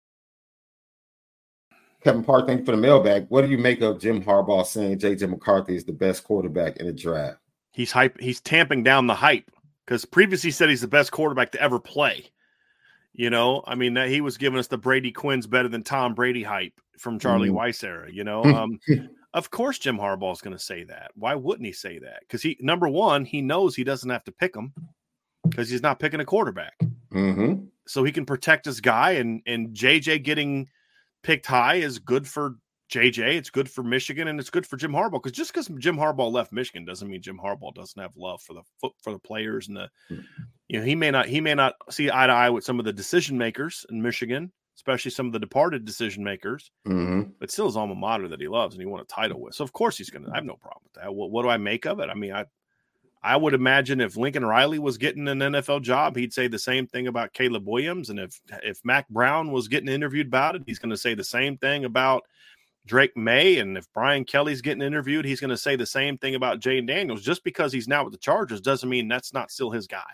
Kevin Park, thank you for the mailbag. What do you make of Jim Harbaugh saying J.J. McCarthy is the best quarterback in the draft?
He's tamping down the hype because previously he said he's the best quarterback to ever play. You know, I mean, he was giving us the Brady Quinn's better than Tom Brady hype from Charlie Weiss era, you know. Of course Jim Harbaugh is going to say that. Why wouldn't he say that? Because number one, he knows he doesn't have to pick him because he's not picking a quarterback.
Mm-hmm.
So he can protect his guy, and JJ getting picked high is good for JJ. It's good for Michigan, and it's good for Jim Harbaugh. Because just because Jim Harbaugh left Michigan doesn't mean Jim Harbaugh doesn't have love for the players and the, you know, he may not see eye to eye with some of the decision makers in Michigan, especially some of the departed decision makers.
Mm-hmm.
But still his alma mater that he loves and he won a title with. So of course he's gonna. I have no problem with that. What do I make of it? I mean, I would imagine if Lincoln Riley was getting an NFL job, he'd say the same thing about Caleb Williams. And if Mac Brown was getting interviewed about it, he's going to say the same thing about Drake May. And if Brian Kelly's getting interviewed, he's going to say the same thing about Jayden Daniels. Just because he's now with the Chargers doesn't mean that's not still his guy.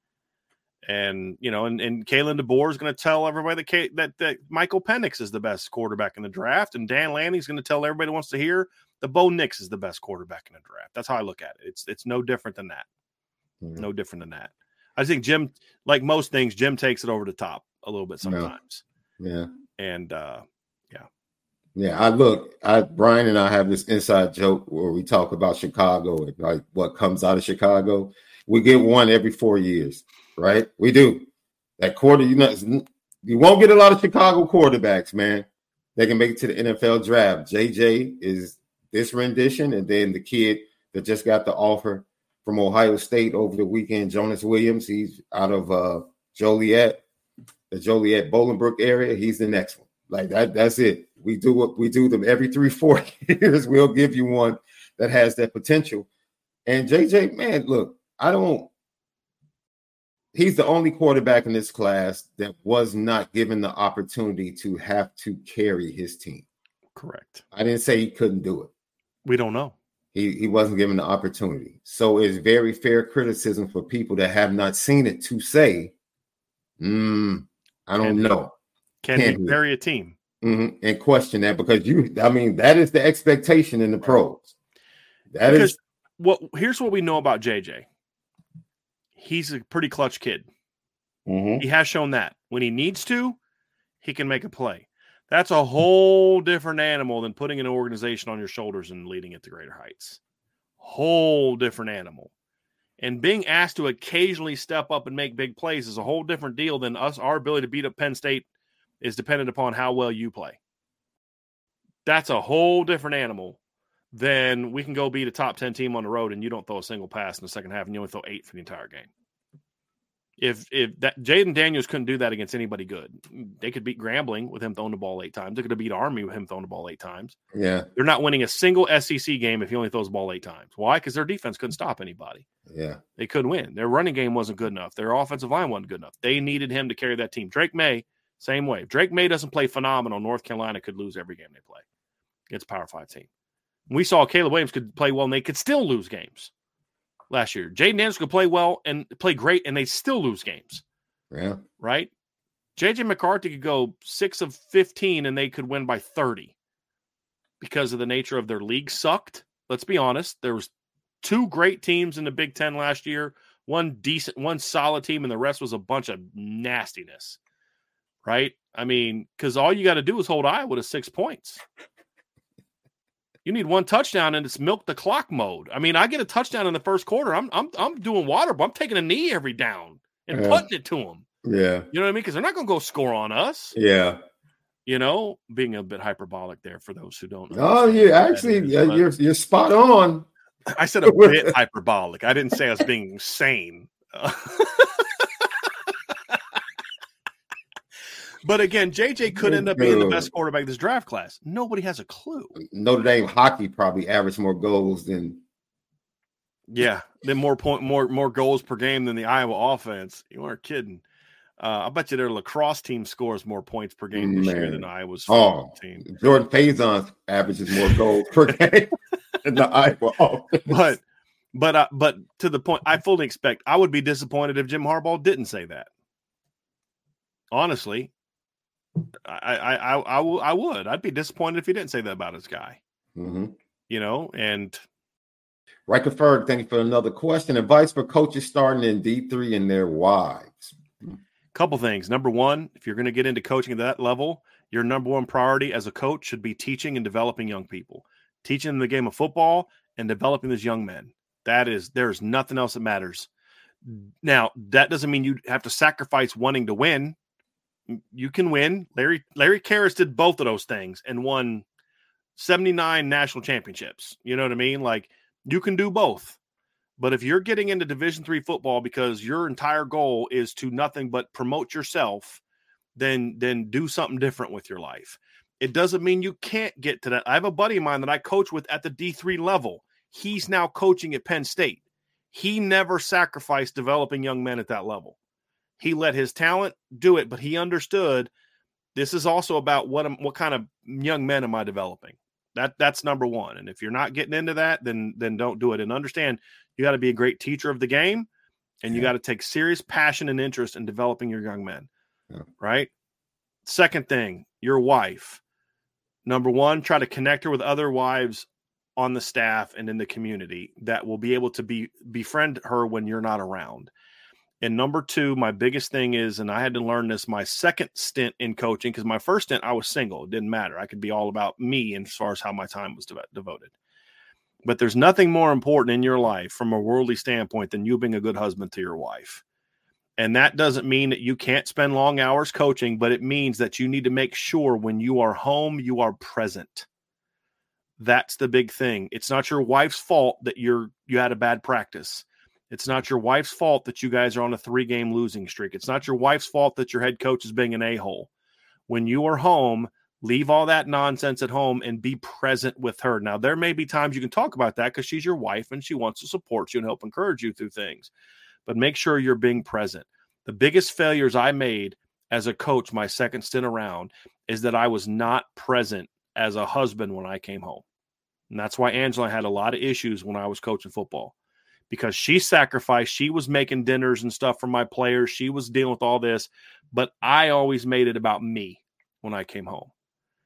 And, you know, and Kalen DeBoer is going to tell everybody that Michael Penix is the best quarterback in the draft. And Dan Lanning's going to tell everybody who wants to hear that Bo Nix is the best quarterback in the draft. That's how I look at it. It's no different than that.
Mm-hmm.
No different than that. I think Jim, like most things, Jim takes it over the top a little bit sometimes.
Yeah.
And,
Yeah, Brian and I have this inside joke where we talk about Chicago and like what comes out of Chicago. We get one every 4 years, right? We do. That quarter, you won't get a lot of Chicago quarterbacks, man. They can make it to the NFL draft. JJ is this rendition, and then the kid that just got the offer from Ohio State over the weekend, Jonas Williams. He's out of Joliet, the Joliet Bolingbrook area. He's the next one. Like that's it. We do them every 3-4 years. We'll give you one that has that potential. And JJ, man, look, he's the only quarterback in this class that was not given the opportunity to have to carry his team.
correct.
I didn't say he couldn't do it.
We don't know.
He wasn't given the opportunity. So it's very fair criticism for people that have not seen it to say, I don't know.
Can he carry a team?
Mm-hmm. And question that because that is the expectation in the pros. Here's
what we know about JJ. He's a pretty clutch kid.
Mm-hmm.
He has shown that when he needs to, he can make a play. That's a whole different animal than putting an organization on your shoulders and leading it to greater heights. Whole different animal. And being asked to occasionally step up and make big plays is a whole different deal than us. Our ability to beat up Penn State is dependent upon how well you play. That's a whole different animal than we can go beat a top 10 team on the road and you don't throw a single pass in the second half and you only throw 8 for the entire game. If that Jayden Daniels couldn't do that against anybody good, they could beat Grambling with him throwing the ball 8 times. They could have beat Army with him throwing the ball 8 times.
Yeah.
They're not winning a single SEC game if he only throws the ball 8 times. Why? Because their defense couldn't stop anybody.
Yeah.
They couldn't win. Their running game wasn't good enough. Their offensive line wasn't good enough. They needed him to carry that team. Drake May, same way. If Drake May doesn't play phenomenal, North Carolina could lose every game they play against a Power 5 team. We saw Caleb Williams could play well and they could still lose games last year. Jayden Daniels could play well and play great and they still lose games.
Yeah.
Right? J.J. McCarthy could go 6 of 15 and they could win by 30 because of the nature of their league sucked. Let's be honest. There was 2 great teams in the Big Ten last year, one solid team, and the rest was a bunch of nastiness. Right? I mean, because all you got to do is hold Iowa to 6 points. You need 1 touchdown and it's milk the clock mode. I mean, I get a touchdown in the first quarter. I'm doing water, but I'm taking a knee every down and putting it to them.
Yeah.
You know what I mean? Because they're not going to go score on us.
Yeah.
You know, being a bit hyperbolic there for those who don't know.
Oh, yeah. Actually, you're spot on.
I said a bit hyperbolic. I didn't say I was being insane. But again, JJ could end up being the best quarterback of this draft class. Nobody has a clue.
Notre Dame hockey probably averaged more goals than.
Yeah. more goals per game than the Iowa offense. You aren't kidding. I bet you their lacrosse team scores more points per game this year than Iowa's team.
Jordan Faison averages more goals per game than the Iowa offense.
But to the point, I fully expect. I would be disappointed if Jim Harbaugh didn't say that. Honestly, I would. I'd be disappointed if he didn't say that about his guy.
Mm-hmm.
You know, and
Riker Ferg, thank you for another question. Advice for coaches starting in D3 and their wives.
Couple things. Number one, if you're going to get into coaching at that level, your number one priority as a coach should be teaching and developing young people, teaching them the game of football and developing those young men. There's nothing else that matters. Now, that doesn't mean you have to sacrifice wanting to win. You can win. Larry Karras did both of those things and won 79 national championships. You know what I mean? Like, you can do both. But if you're getting into Division III football because your entire goal is to nothing but promote yourself, then do something different with your life. It doesn't mean you can't get to that. I have a buddy of mine that I coach with at the D3 level. He's now coaching at Penn State. He never sacrificed developing young men at that level. He let his talent do it, but he understood this is also about what kind of young men am I developing? That's number one. And if you're not getting into that, then don't do it. And understand you got to be a great teacher of the game, and you got to take serious passion and interest in developing your young men. Yeah. Right? Second thing, your wife. Number one, try to connect her with other wives on the staff and in the community that will be able to befriend her when you're not around. And number two, my biggest thing is, and I had to learn this my second stint in coaching, because my first stint, I was single. It didn't matter. I could be all about me as far as how my time was devoted. But there's nothing more important in your life from a worldly standpoint than you being a good husband to your wife. And that doesn't mean that you can't spend long hours coaching, but it means that you need to make sure when you are home, you are present. That's the big thing. It's not your wife's fault that you had a bad practice. It's not your wife's fault that you guys are on a 3-game losing streak. It's not your wife's fault that your head coach is being an a-hole. When you are home, leave all that nonsense at home and be present with her. Now, there may be times you can talk about that because she's your wife and she wants to support you and help encourage you through things. But make sure you're being present. The biggest failures I made as a coach my second stint around is that I was not present as a husband when I came home. And that's why Angela had a lot of issues when I was coaching football. Because she sacrificed, she was making dinners and stuff for my players. She was dealing with all this, but I always made it about me when I came home.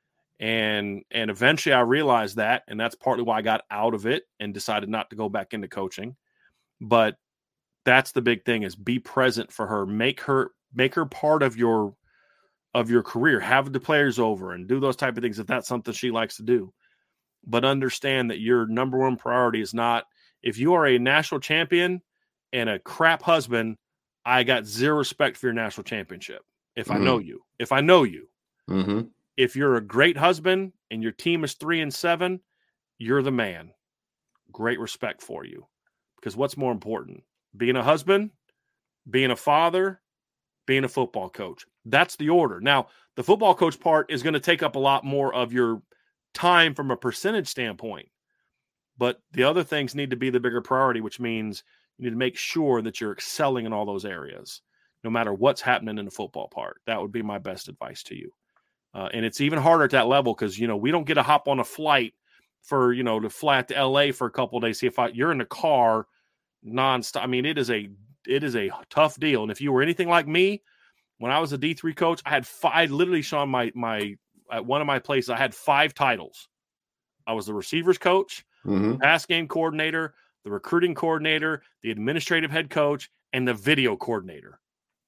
And eventually I realized that, and that's partly why I got out of it and decided not to go back into coaching. But that's the big thing, is be present for her. Make her part of your career. Have the players over and do those type of things if that's something she likes to do. But understand that your number one priority is not, if you are a national champion and a crap husband, I got zero respect for your national championship. If I know you, mm-hmm. If you're a great husband and your team is 3-7, you're the man. Great respect for you, because what's more important? Being a husband, being a father, being a football coach. That's the order. Now, the football coach part is going to take up a lot more of your time from a percentage standpoint. But the other things need to be the bigger priority, which means you need to make sure that you're excelling in all those areas, no matter what's happening in the football part. That would be my best advice to you. And it's even harder at that level because, we don't get to hop on a flight for, to fly out to LA for a couple of days. See, you're in the car nonstop. I mean, it is a tough deal. And if you were anything like me, when I was a D3 coach, I had 5, literally, Sean, at one of my places, I had 5 titles. I was the receivers coach, mm-hmm. pass game coordinator, the recruiting coordinator, the administrative head coach, and the video coordinator.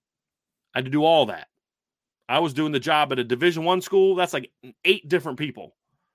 I had to do all that. I was doing the job at a Division I school. That's like 8 different people.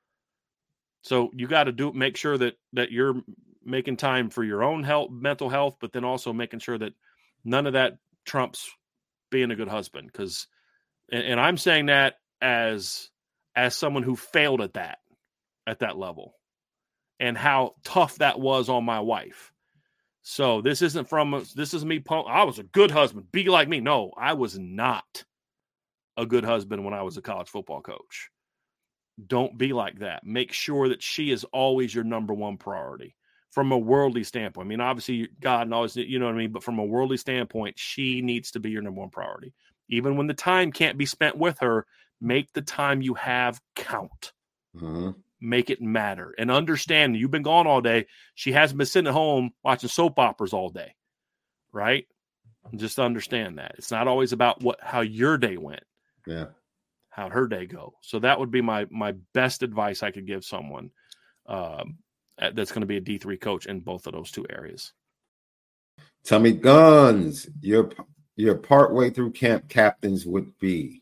So you got to make sure that you're making time for your own health, mental health, but then also making sure that none of that trumps being a good husband. Because, and I'm saying that as someone who failed at that level, and how tough that was on my wife. So this is me. I was a good husband. Be like me. No, I was not a good husband when I was a college football coach. Don't be like that. Make sure that she is always your number one priority. from a worldly standpoint. I mean, obviously God and always, you know what I mean? But from a worldly standpoint, she needs to be your number one priority. Even when the time can't be spent with her, make the time you have count.
Mm-hmm.
Make it matter. And understand you've been gone all day. She hasn't been sitting at home watching soap operas all day. Right? Just understand that. It's not always about how your day went.
Yeah.
How her day go. So that would be my best advice I could give someone that's going to be a D3 coach in both of those two areas.
Tommy Guns, your partway through camp captains would be.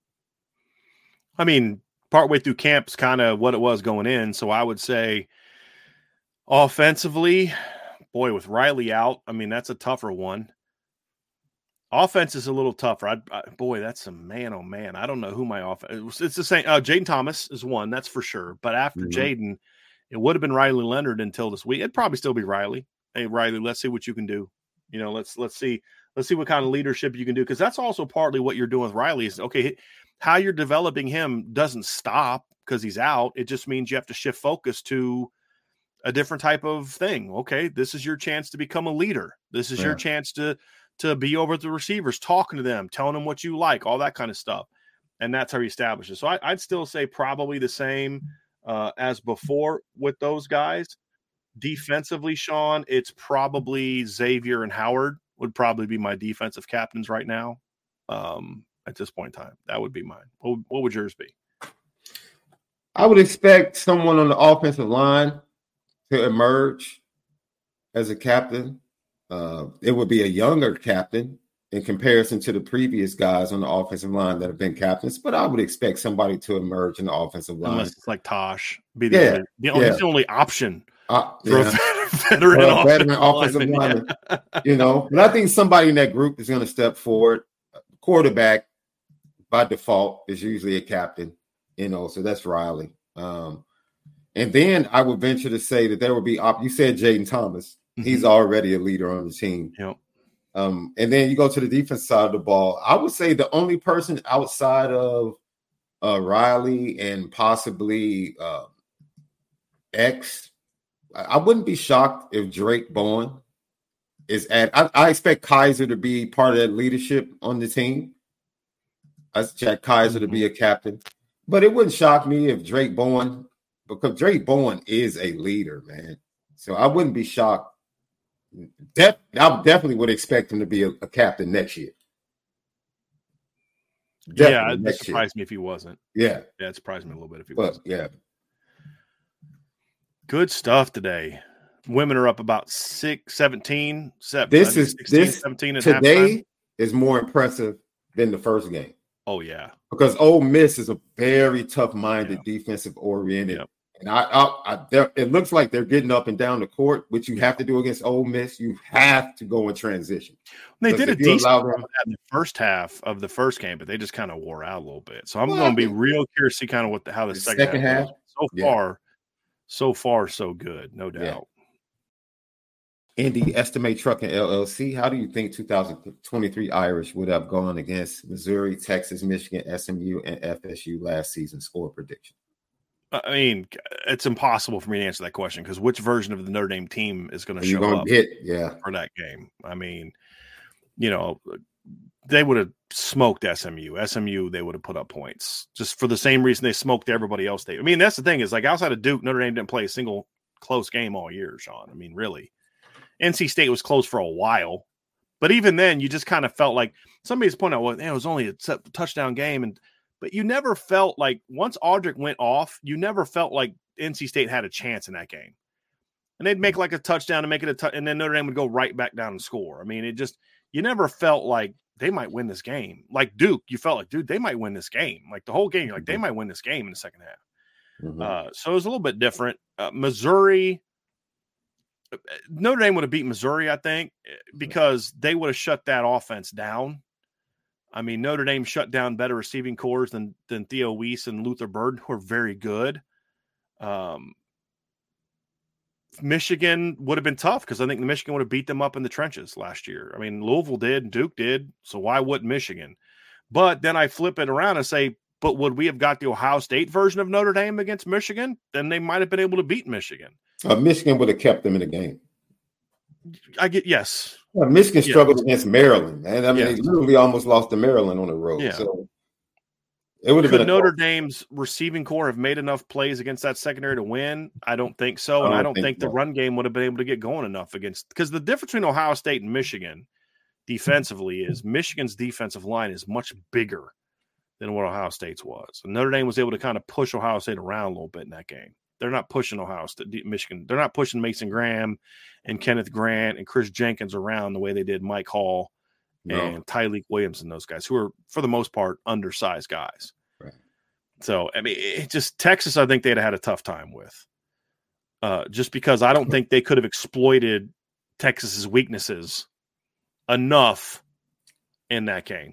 I mean, partway through camp's kind of what it was going in. So I would say offensively, boy, with Riley out, I mean, that's a tougher one. Offense is a little tougher. Boy, that's a man, oh man. I don't know who my offense. It's the same. Jaden Thomas is one, that's for sure. But after Jaden, it would have been Riley Leonard until this week. It'd probably still be Riley. Hey, Riley, let's see what you can do. You know, let's see what kind of leadership you can do, because that's also partly what you're doing with Riley. Is okay, how you're developing him doesn't stop because he's out. It just means you have to shift focus to a different type of thing. Okay, this is your chance to become a leader. This is your chance to be over at the receivers, talking to them, telling them what you like, all that kind of stuff. And that's how he establishes. So I'd still say probably the same as before with those guys. Defensively, Sean, it's probably Xavier and Howard would probably be my defensive captains right now at this point in time. That would be mine. What would yours be?
I would expect someone on the offensive line to emerge as a captain. It would be a younger captain in comparison to the previous guys on the offensive line that have been captains, but I would expect somebody to emerge in the offensive line.
Unless it's like Tosh. Be the only option for a veteran
offensive lineman. You know, but I think somebody in that group is going to step forward. Quarterback, by default, is usually a captain, you know, so that's Riley. And then I would venture to say that there will be you said Jaden Thomas. He's already a leader on the team.
Yep.
And then you go to the defense side of the ball. I would say the only person outside of Riley and possibly X, I wouldn't be shocked if Drake Bowen is I expect Kaiser to be part of that leadership on the team. I expect Kaiser to be a captain. But it wouldn't shock me if Drake Bowen, because Drake Bowen is a leader, man. So I wouldn't be shocked. I definitely would expect him to be a captain next year.
It would surprise me if he wasn't.
Yeah,
it surprised me a little bit if he wasn't.
Yeah.
Good stuff today. Women are up about 17 at
today
halftime.
Is more impressive than the first game.
Oh yeah,
because Ole Miss is a very tough-minded, defensive-oriented.
Yep.
And it looks like they're getting up and down the court, which you have to do against Ole Miss. You have to go in transition.
They did a decent job in the first half of the first game, but they just kind of wore out a little bit. So I'm going to be real curious to see kind of how the second half goes. So far, so good, no doubt.
Indy Estimate Trucking LLC. How do you think 2023 Irish would have gone against Missouri, Texas, Michigan, SMU, and FSU last season score prediction?
I mean, it's impossible for me to answer that question because which version of the Notre Dame team is going to show up for that game? I mean, you know, they would have smoked SMU. SMU, they would have put up points just for the same reason they smoked everybody else. I mean, that's the thing is like outside of Duke, Notre Dame didn't play a single close game all year, Sean. I mean, really. NC State was close for a while, but even then, you just kind of felt like somebody's pointing out, well, it was only a touchdown game, but you never felt like once Audric went off, you never felt like NC State had a chance in that game. And they'd make like a touchdown and make it and then Notre Dame would go right back down and score. I mean, you never felt like they might win this game. Like Duke, you felt like, dude, they might win this game. Like the whole game, you're like, they might win this game in the second half.
Mm-hmm.
So it was a little bit different. Missouri. Notre Dame would have beat Missouri, I think, because they would have shut that offense down. I mean, Notre Dame shut down better receiving cores than Theo Weiss and Luther Burden, who are very good. Michigan would have been tough because I think Michigan would have beat them up in the trenches last year. I mean, Louisville did, Duke did, so why wouldn't Michigan? But then I flip it around and say But would we have got the Ohio State version of Notre Dame against Michigan? Then they might have been able to beat Michigan.
Michigan would have kept them in the game.
Yes.
Well, Michigan struggled against Maryland, and I mean, they literally almost lost to Maryland on the road.
Yeah.
So it would have been.
Notre Dame's receiving core have made enough plays against that secondary to win? I don't think so, and I don't think the run game would have been able to get going enough against, because the difference between Ohio State and Michigan defensively is Michigan's defensive line is much bigger than what Ohio State's was, and Notre Dame was able to kind of push Ohio State around a little bit in that game. They're not pushing Michigan. They're not pushing Mason Graham and Kenneth Grant and Chris Jenkins around the way they did Mike Hall and Tyleik Williams and those guys, who are, for the most part, undersized guys.
Right.
So, I mean, it just Texas, I think they'd have had a tough time with. Just because I don't think they could have exploited Texas's weaknesses enough in that game.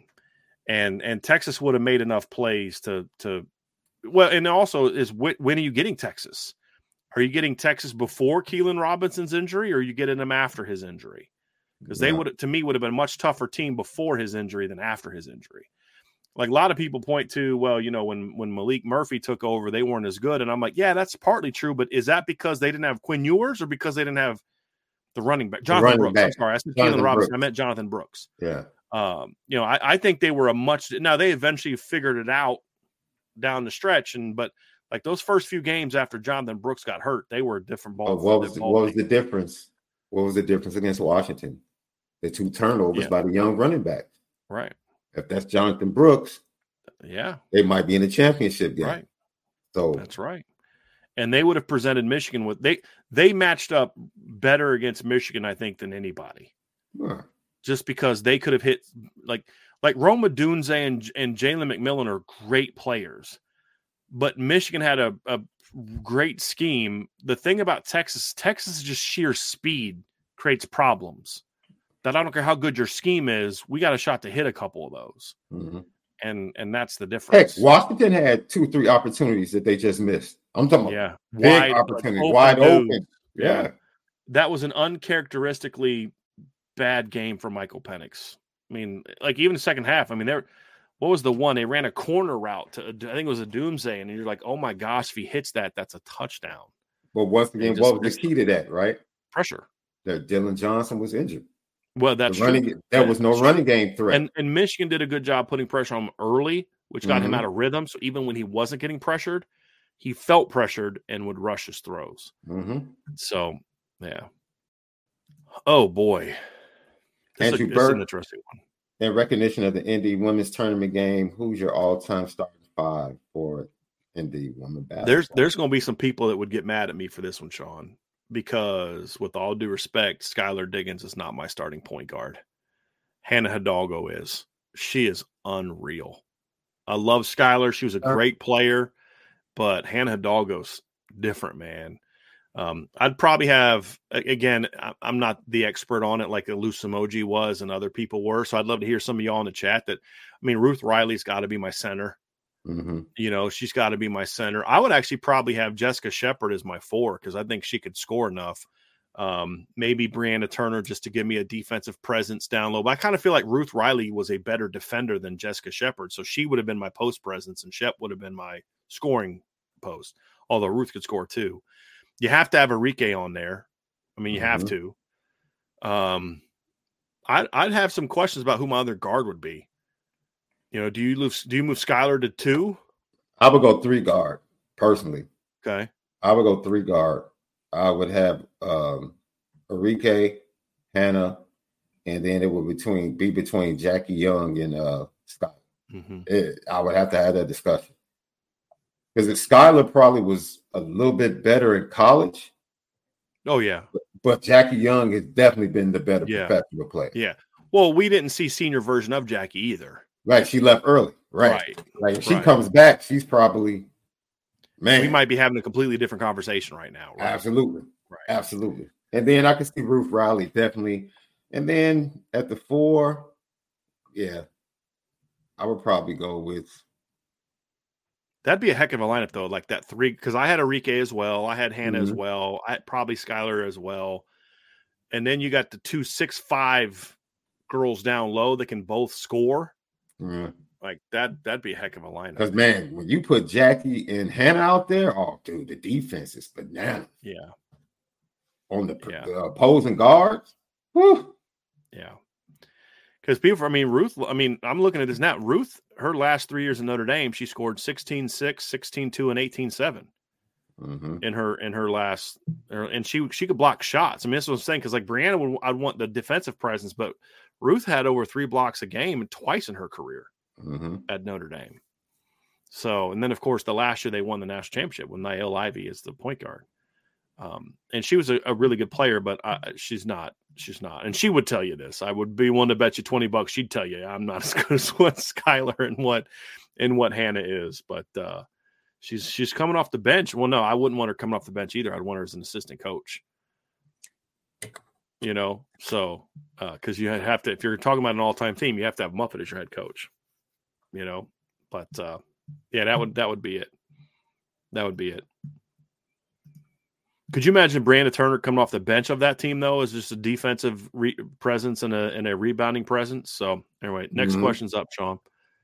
And Texas would have made enough plays to well, and also is when are you getting Texas? Are you getting Texas before Keelan Robinson's injury, or are you getting him after his injury? Because they would have been a much tougher team before his injury than after his injury. Like, a lot of people point to, well, you know, when Malik Murphy took over, they weren't as good. And I'm like, yeah, that's partly true. But is that because they didn't have Quinn Ewers, or because they didn't have the running back? Jonathan Brooks. I'm sorry. I said Keelan Robinson. I meant Jonathan Brooks.
Yeah.
You know, I think they were now they eventually figured it out down the stretch, but like those first few games after Jonathan Brooks got hurt, they were a different ball.
What was the difference? What was the difference against Washington? The 2 turnovers by the young running back.
Right.
If that's Jonathan Brooks, they might be in the championship game.
Right.
So
that's right. And they would have presented Michigan with they matched up better against Michigan, I think, than anybody.
Huh. Just
because they could have hit like Roma Dunze and Jalen McMillan are great players, but Michigan had a great scheme. The thing about Texas is just sheer speed creates problems. That I don't care how good your scheme is, we got a shot to hit a couple of those.
Mm-hmm.
And that's the difference.
Heck, Washington had 2-3 opportunities that they just missed. I'm talking about big opportunities, wide open. Yeah.
That was an uncharacteristically bad game for Michael Penix. I mean, like, even the second half, I mean, what was the one? They ran a corner route to, I think it was a Doomsday, and you're like, oh my gosh, if he hits that, that's a touchdown.
But once again, what was the key to that, right?
Pressure.
That Dylan Johnson was injured.
Well, that's true.
There was no running game threat.
And Michigan did a good job putting pressure on him early, which got him out of rhythm. So even when he wasn't getting pressured, he felt pressured and would rush his throws.
Mm-hmm.
So, yeah. Oh, boy.
Andrew Burke,
an interesting one.
In recognition of the Indy Women's Tournament game, who's your all-time starting 5 for Indy Women basketball?
There's going to be some people that would get mad at me for this one, Sean, because with all due respect, Skylar Diggins is not my starting point guard. Hannah Hidalgo is. She is unreal. I love Skylar. She was a great player, but Hannah Hidalgo's different, man. I'd probably have, again, I'm not the expert on it like a loose emoji was and other people were. So I'd love to hear some of y'all in the chat Ruth Riley's got to be my center.
Mm-hmm.
You know, she's got to be my center. I would actually probably have Jessica Shepard as my 4 because I think she could score enough. Maybe Brianna Turner just to give me a defensive presence down low. But I kind of feel like Ruth Riley was a better defender than Jessica Shepard. So she would have been my post presence and Shep would have been my scoring post, although Ruth could score too. You have to have Enrique on there. I mean, you have to. I'd have some questions about who my other guard would be. You know, do you move Skylar to 2?
I would go 3 guard personally.
Okay.
I would go 3 guard. I would have Enrique, Hannah, and then it would be between Jackie Young and Skylar.
Mm-hmm.
I would have to have that discussion. Because Skylar probably was a little bit better in college.
Oh, yeah.
But Jackie Young has definitely been the better professional player.
Yeah. Well, we didn't see senior version of Jackie either.
Right. She left early. Right. Like if she comes back, she's probably, man.
We might be having a completely different conversation right now. Right?
Absolutely.
Right.
Absolutely. And then I can see Ruth Riley definitely. And then at the 4, I would probably go with.
That'd be a heck of a lineup, though, like that 3, because I had Enrique as well. I had Hannah as well. I had probably Skylar as well. And then you got the 2 6'5" girls down low that can both score.
Mm-hmm.
Like that'd be a heck of a lineup.
Because, man, when you put Jackie and Hannah out there, oh, dude, the defense is bananas.
Yeah.
On the opposing guards. Whew.
Yeah. Because Ruth, I'm looking at this now. Ruth, her last 3 years in Notre Dame, she scored 16-6, 16-2, and 18-7 in her last, and she could block shots. I mean, that's what I'm saying. Because like Brianna, I'd want the defensive presence, but Ruth had over 3 blocks a game and twice in her career at Notre Dame. So, and then of course the last year they won the national championship with Niele Ivey as the point guard. And she was a really good player, but she's not. And she would tell you this. I would be one to bet you $20. She'd tell you I'm not as good as what Skylar and what Hannah is. But she's coming off the bench. Well, no, I wouldn't want her coming off the bench either. I'd want her as an assistant coach. So because you have to, if you're talking about an all-time team, you have to have Muffet as your head coach. But yeah, that would be it. That would be it. Could you imagine Brianna Turner coming off the bench of that team, though, as just a defensive presence and a rebounding presence? So, anyway, next question's up, Sean.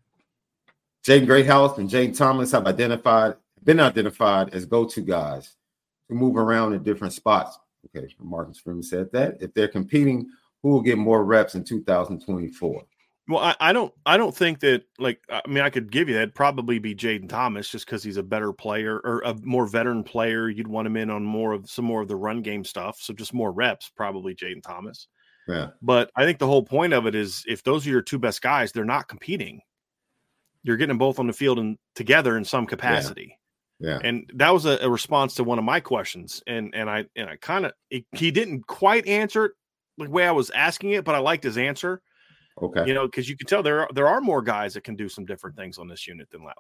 Jaden Greathouse and Jane Thomas have been identified as go-to guys who move around in different spots. Okay, Marcus Freeman said that. If they're competing, who will get more reps in 2024?
Well, I don't think that, I could give you that. It'd probably be Jaden Thomas just because he's a better player or a more veteran player. You'd want him in on some more of the run game stuff. So just more reps, probably Jaden Thomas.
Yeah.
But I think the whole point of it is if those are your 2 best guys, they're not competing. You're getting them both on the field and together in some capacity.
Yeah.
And that was a response to one of my questions. And I kind of, he didn't quite answer it the way I was asking it, but I liked his answer.
Okay.
Because you can tell there are more guys that can do some different things on this unit than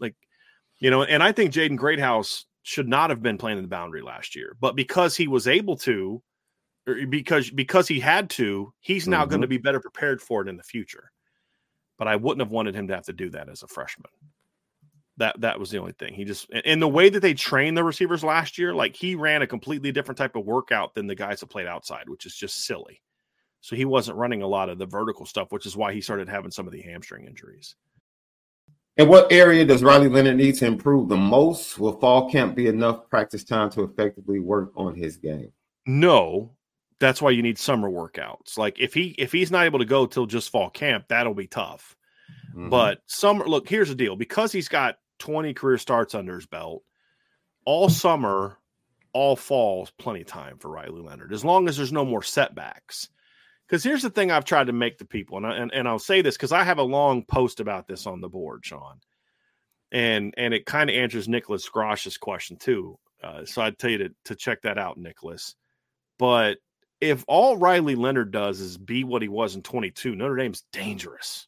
and I think Jaden Greathouse should not have been playing in the boundary last year, but because he was able to, or because he had to, he's now going to be better prepared for it in the future. But I wouldn't have wanted him to have to do that as a freshman. That was the only thing. He just, and the way that they trained the receivers last year, he ran a completely different type of workout than the guys that played outside, which is just silly. So he wasn't running a lot of the vertical stuff, which is why he started having some of the hamstring injuries.
In what area does Riley Leonard need to improve the most? Will fall camp be enough practice time to effectively work on his game?
No, that's why you need summer workouts. If he's not able to go till just fall camp, that'll be tough. But summer, look, here's the deal. Because he's got 20 career starts under his belt, all summer, all fall is plenty of time for Riley Leonard, as long as there's no more setbacks. Because here's the thing I've tried to make to people, and I'll say this because I have a long post about this on the board, Sean, and it kind of answers Nicholas Grosh's question too. So I'd tell you to check that out, Nicholas. But if all Riley Leonard does is be what he was in 22, Notre Dame's dangerous,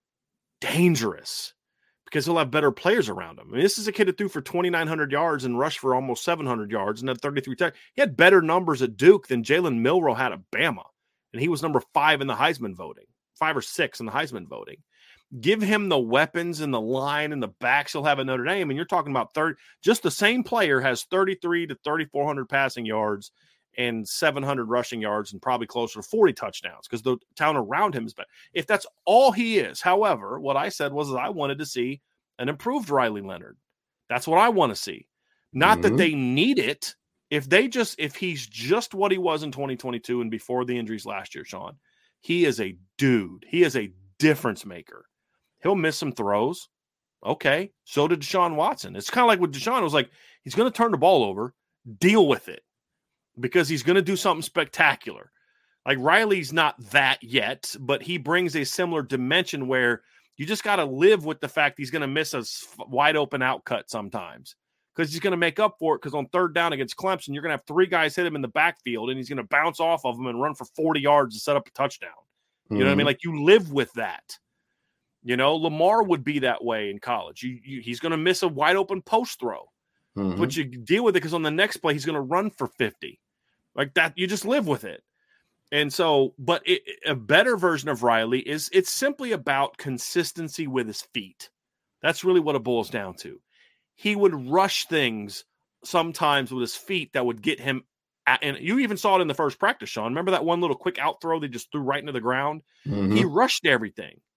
because he'll have better players around him. I mean, this is a kid that threw for 2,900 yards and rushed for almost 700 yards and had 33 tackles. He had better numbers at Duke than Jalen Milroe had at Bama. And he was number 5 in the Heisman voting, 5 or 6 in the Heisman voting. Give him the weapons and the line and the backs he'll have at Notre Dame. And you're talking about just the same player has 33 to 3,400 passing yards and 700 rushing yards and probably closer to 40 touchdowns because the town around him is better. If that's all he is, however, what I said was I wanted to see an improved Riley Leonard. That's what I want to see. Not that they need it. If he's just what he was in 2022 and before the injuries last year, Sean, he is a dude. He is a difference maker. He'll miss some throws. Okay. So did Deshaun Watson. It's kind of like with Deshaun. It was like, he's going to turn the ball over, deal with it because he's going to do something spectacular. Like Riley's not that yet, but he brings a similar dimension where you just got to live with the fact he's going to miss a wide open out cut sometimes. Because he's going to make up for it because on third down against Clemson, you're going to have 3 guys hit him in the backfield, and he's going to bounce off of them and run for 40 yards to set up a touchdown. You know what I mean? You live with that. Lamar would be that way in college. He's going to miss a wide-open post throw. But you deal with it because on the next play, he's going to run for 50. Like that, you just live with it. And so, but a better version of Riley it's simply about consistency with his feet. That's really what it boils down to. He would rush things sometimes with his feet that would get him. And you even saw it in the first practice, Sean. Remember that one little quick out throw they just threw right into the ground? He rushed everything.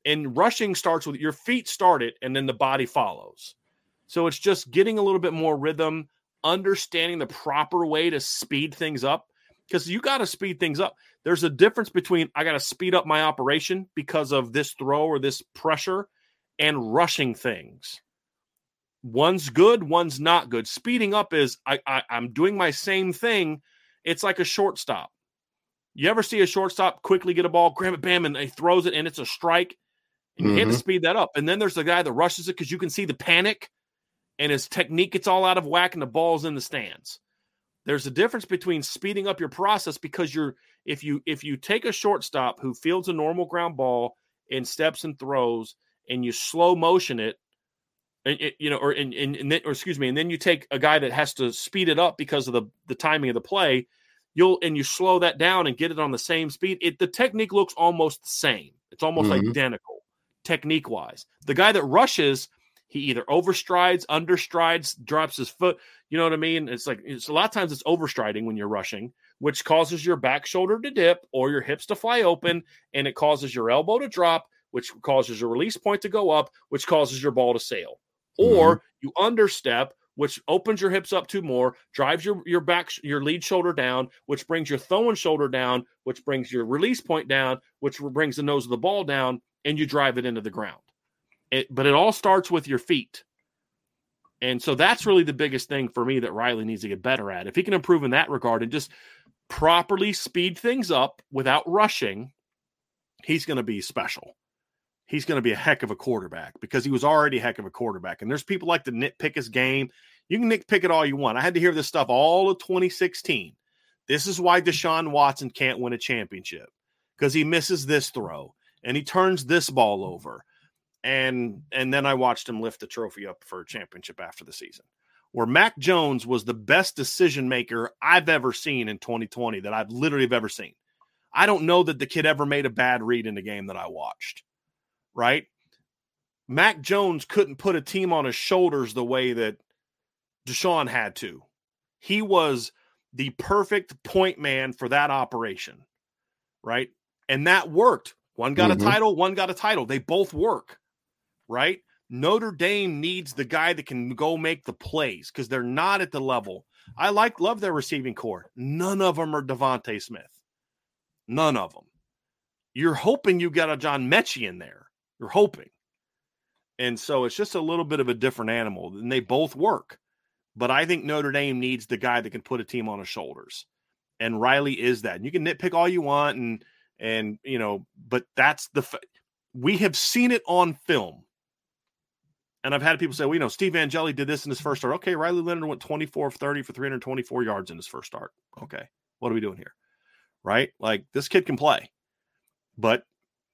And rushing starts with your feet start it, and then the body follows. So it's just getting a little bit more rhythm, understanding the proper way to speed things up, because you got to speed things up. There's a difference between I got to speed up my operation because of this throw or this pressure and rushing things. One's good, one's not good. Speeding up is I'm doing my same thing. It's like a shortstop. You ever see a shortstop quickly get a ball, grab it, bam, and he throws it, and it's a strike? And you have to speed that up. And then there's the guy that rushes it because you can see the panic, and his technique gets all out of whack, and the ball's in the stands. There's a difference between speeding up your process, because if you take a shortstop who fields a normal ground ball and steps and throws, and you slow motion it, and then you take a guy that has to speed it up because of the timing of the play, you slow that down and get it on the same speed. The technique looks almost the same. It's almost identical technique wise. The guy that rushes, he either overstrides, understrides, drops his foot. You know what I mean? It's a lot of times it's overstriding when you're rushing, which causes your back shoulder to dip or your hips to fly open, and it causes your elbow to drop, which causes your release point to go up, which causes your ball to sail. Or you understep, which opens your hips up two more, drives your lead shoulder down, which brings your throwing shoulder down, which brings your release point down, which brings the nose of the ball down, and you drive it into the ground. But it all starts with your feet. And so that's really the biggest thing for me that Riley needs to get better at. If he can improve in that regard and just properly speed things up without rushing, he's going to be special. He's going to be a heck of a quarterback, because he was already a heck of a quarterback. And there's people like to nitpick his game. You can nitpick it all you want. I had to hear this stuff all of 2016. This is why Deshaun Watson can't win a championship, because he misses this throw and he turns this ball over. And then I watched him lift the trophy up for a championship after the season, where Mac Jones was the best decision maker I've ever seen in 2020, that I've literally ever seen. I don't know that the kid ever made a bad read in the game that I watched. Right? Mac Jones couldn't put a team on his shoulders the way that Deshaun had to. He was the perfect point man for that operation. Right? And that worked. One got a title, one got a title. They both work. Right? Notre Dame needs the guy that can go make the plays, because they're not at the level. I love their receiving core. None of them are Devontae Smith. None of them. You're hoping you got a John Mechie in there. You're hoping. And so it's just a little bit of a different animal, and they both work. But I think Notre Dame needs the guy that can put a team on his shoulders. And Riley is that. And you can nitpick all you want, but that's we have seen it on film. And I've had people say, Steve Angeli did this in his first start. Okay, Riley Leonard went 24 of 30 for 324 yards in his first start. Okay, what are we doing here? Right? Like, this kid can play. But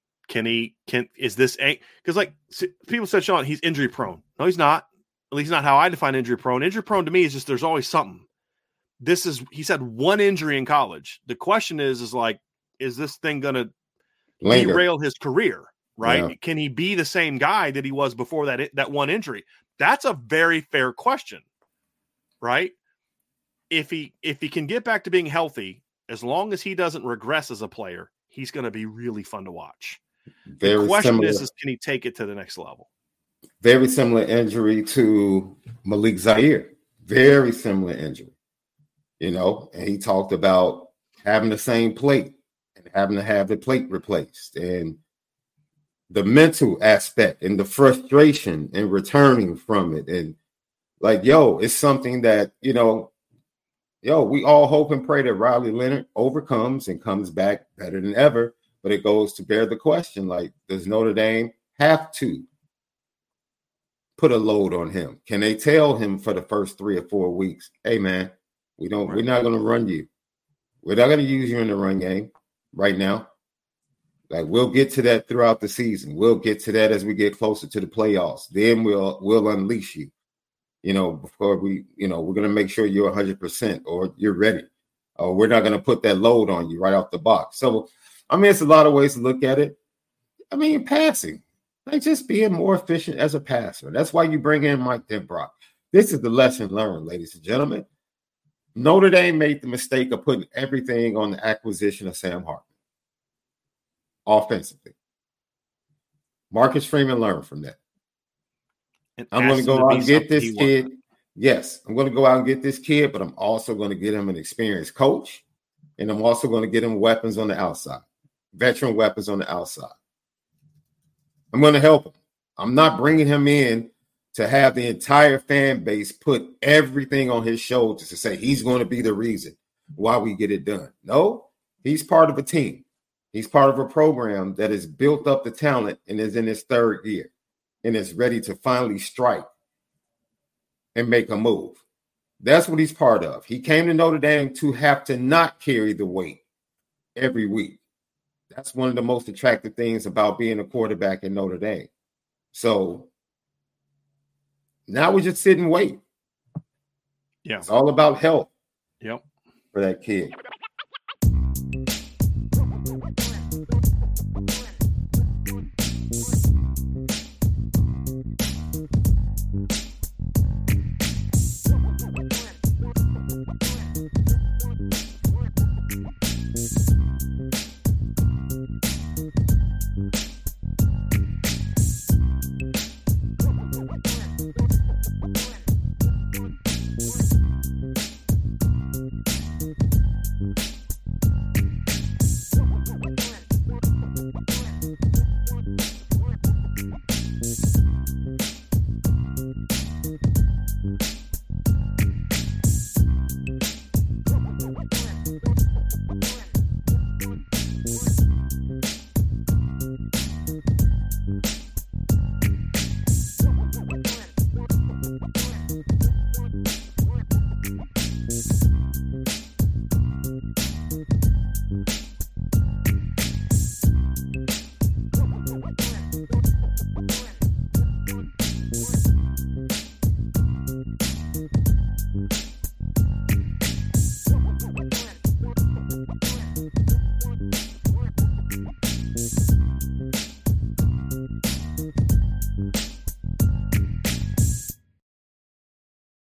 is this because people said, Sean, he's injury prone. No, he's not. At least not how I define injury prone. Injury prone to me is just there's always something. He's had one injury in college. The question is this thing going to derail his career? Right? Yeah. Can he be the same guy that he was before that one injury? That's a very fair question. Right? If he can get back to being healthy, as long as he doesn't regress as a player, he's going to be really fun to watch. The question is, can he take it to the next level?
Very similar injury to Malik Zaire. Very similar injury. And he talked about having the same plate and having to have the plate replaced, and the mental aspect and the frustration and returning from it. And it's something that, we all hope and pray that Riley Leonard overcomes and comes back better than ever. But it goes to bear the question, does Notre Dame have to put a load on him? Can they tell him for the first 3 or 4 weeks, hey, man, we're not going to run you. We're not going to use you in the run game right now. We'll get to that throughout the season. We'll get to that as we get closer to the playoffs. Then we'll unleash you, before we're going to make sure you're 100% or you're ready. Or we're not going to put that load on you right off the box. So, it's a lot of ways to look at it. Passing, just being more efficient as a passer. That's why you bring in Mike Denbrock. This is the lesson learned, ladies and gentlemen. Notre Dame made the mistake of putting everything on the acquisition of Sam Hartman offensively. Marcus Freeman learned from that.
And
I'm going to
ask
go
him to
out
be
and get
something
this
he
kid.
wasn't.
Yes, I'm going to go out and get this kid, but I'm also going to get him an experienced coach, and I'm also going to get him weapons on the outside, veteran weapons on the outside. I'm going to help him. I'm not bringing him in to have the entire fan base put everything on his shoulders to say he's going to be the reason why we get it done. No, he's part of a team. He's part of a program that has built up the talent and is in its third year and is ready to finally strike and make a move. That's what he's part of. He came to Notre Dame to have to not carry the weight every week. That's one of the most attractive things about being a quarterback in Notre Dame. So now we just sit and wait.
Yeah.
It's all about health
Yep.
for that kid.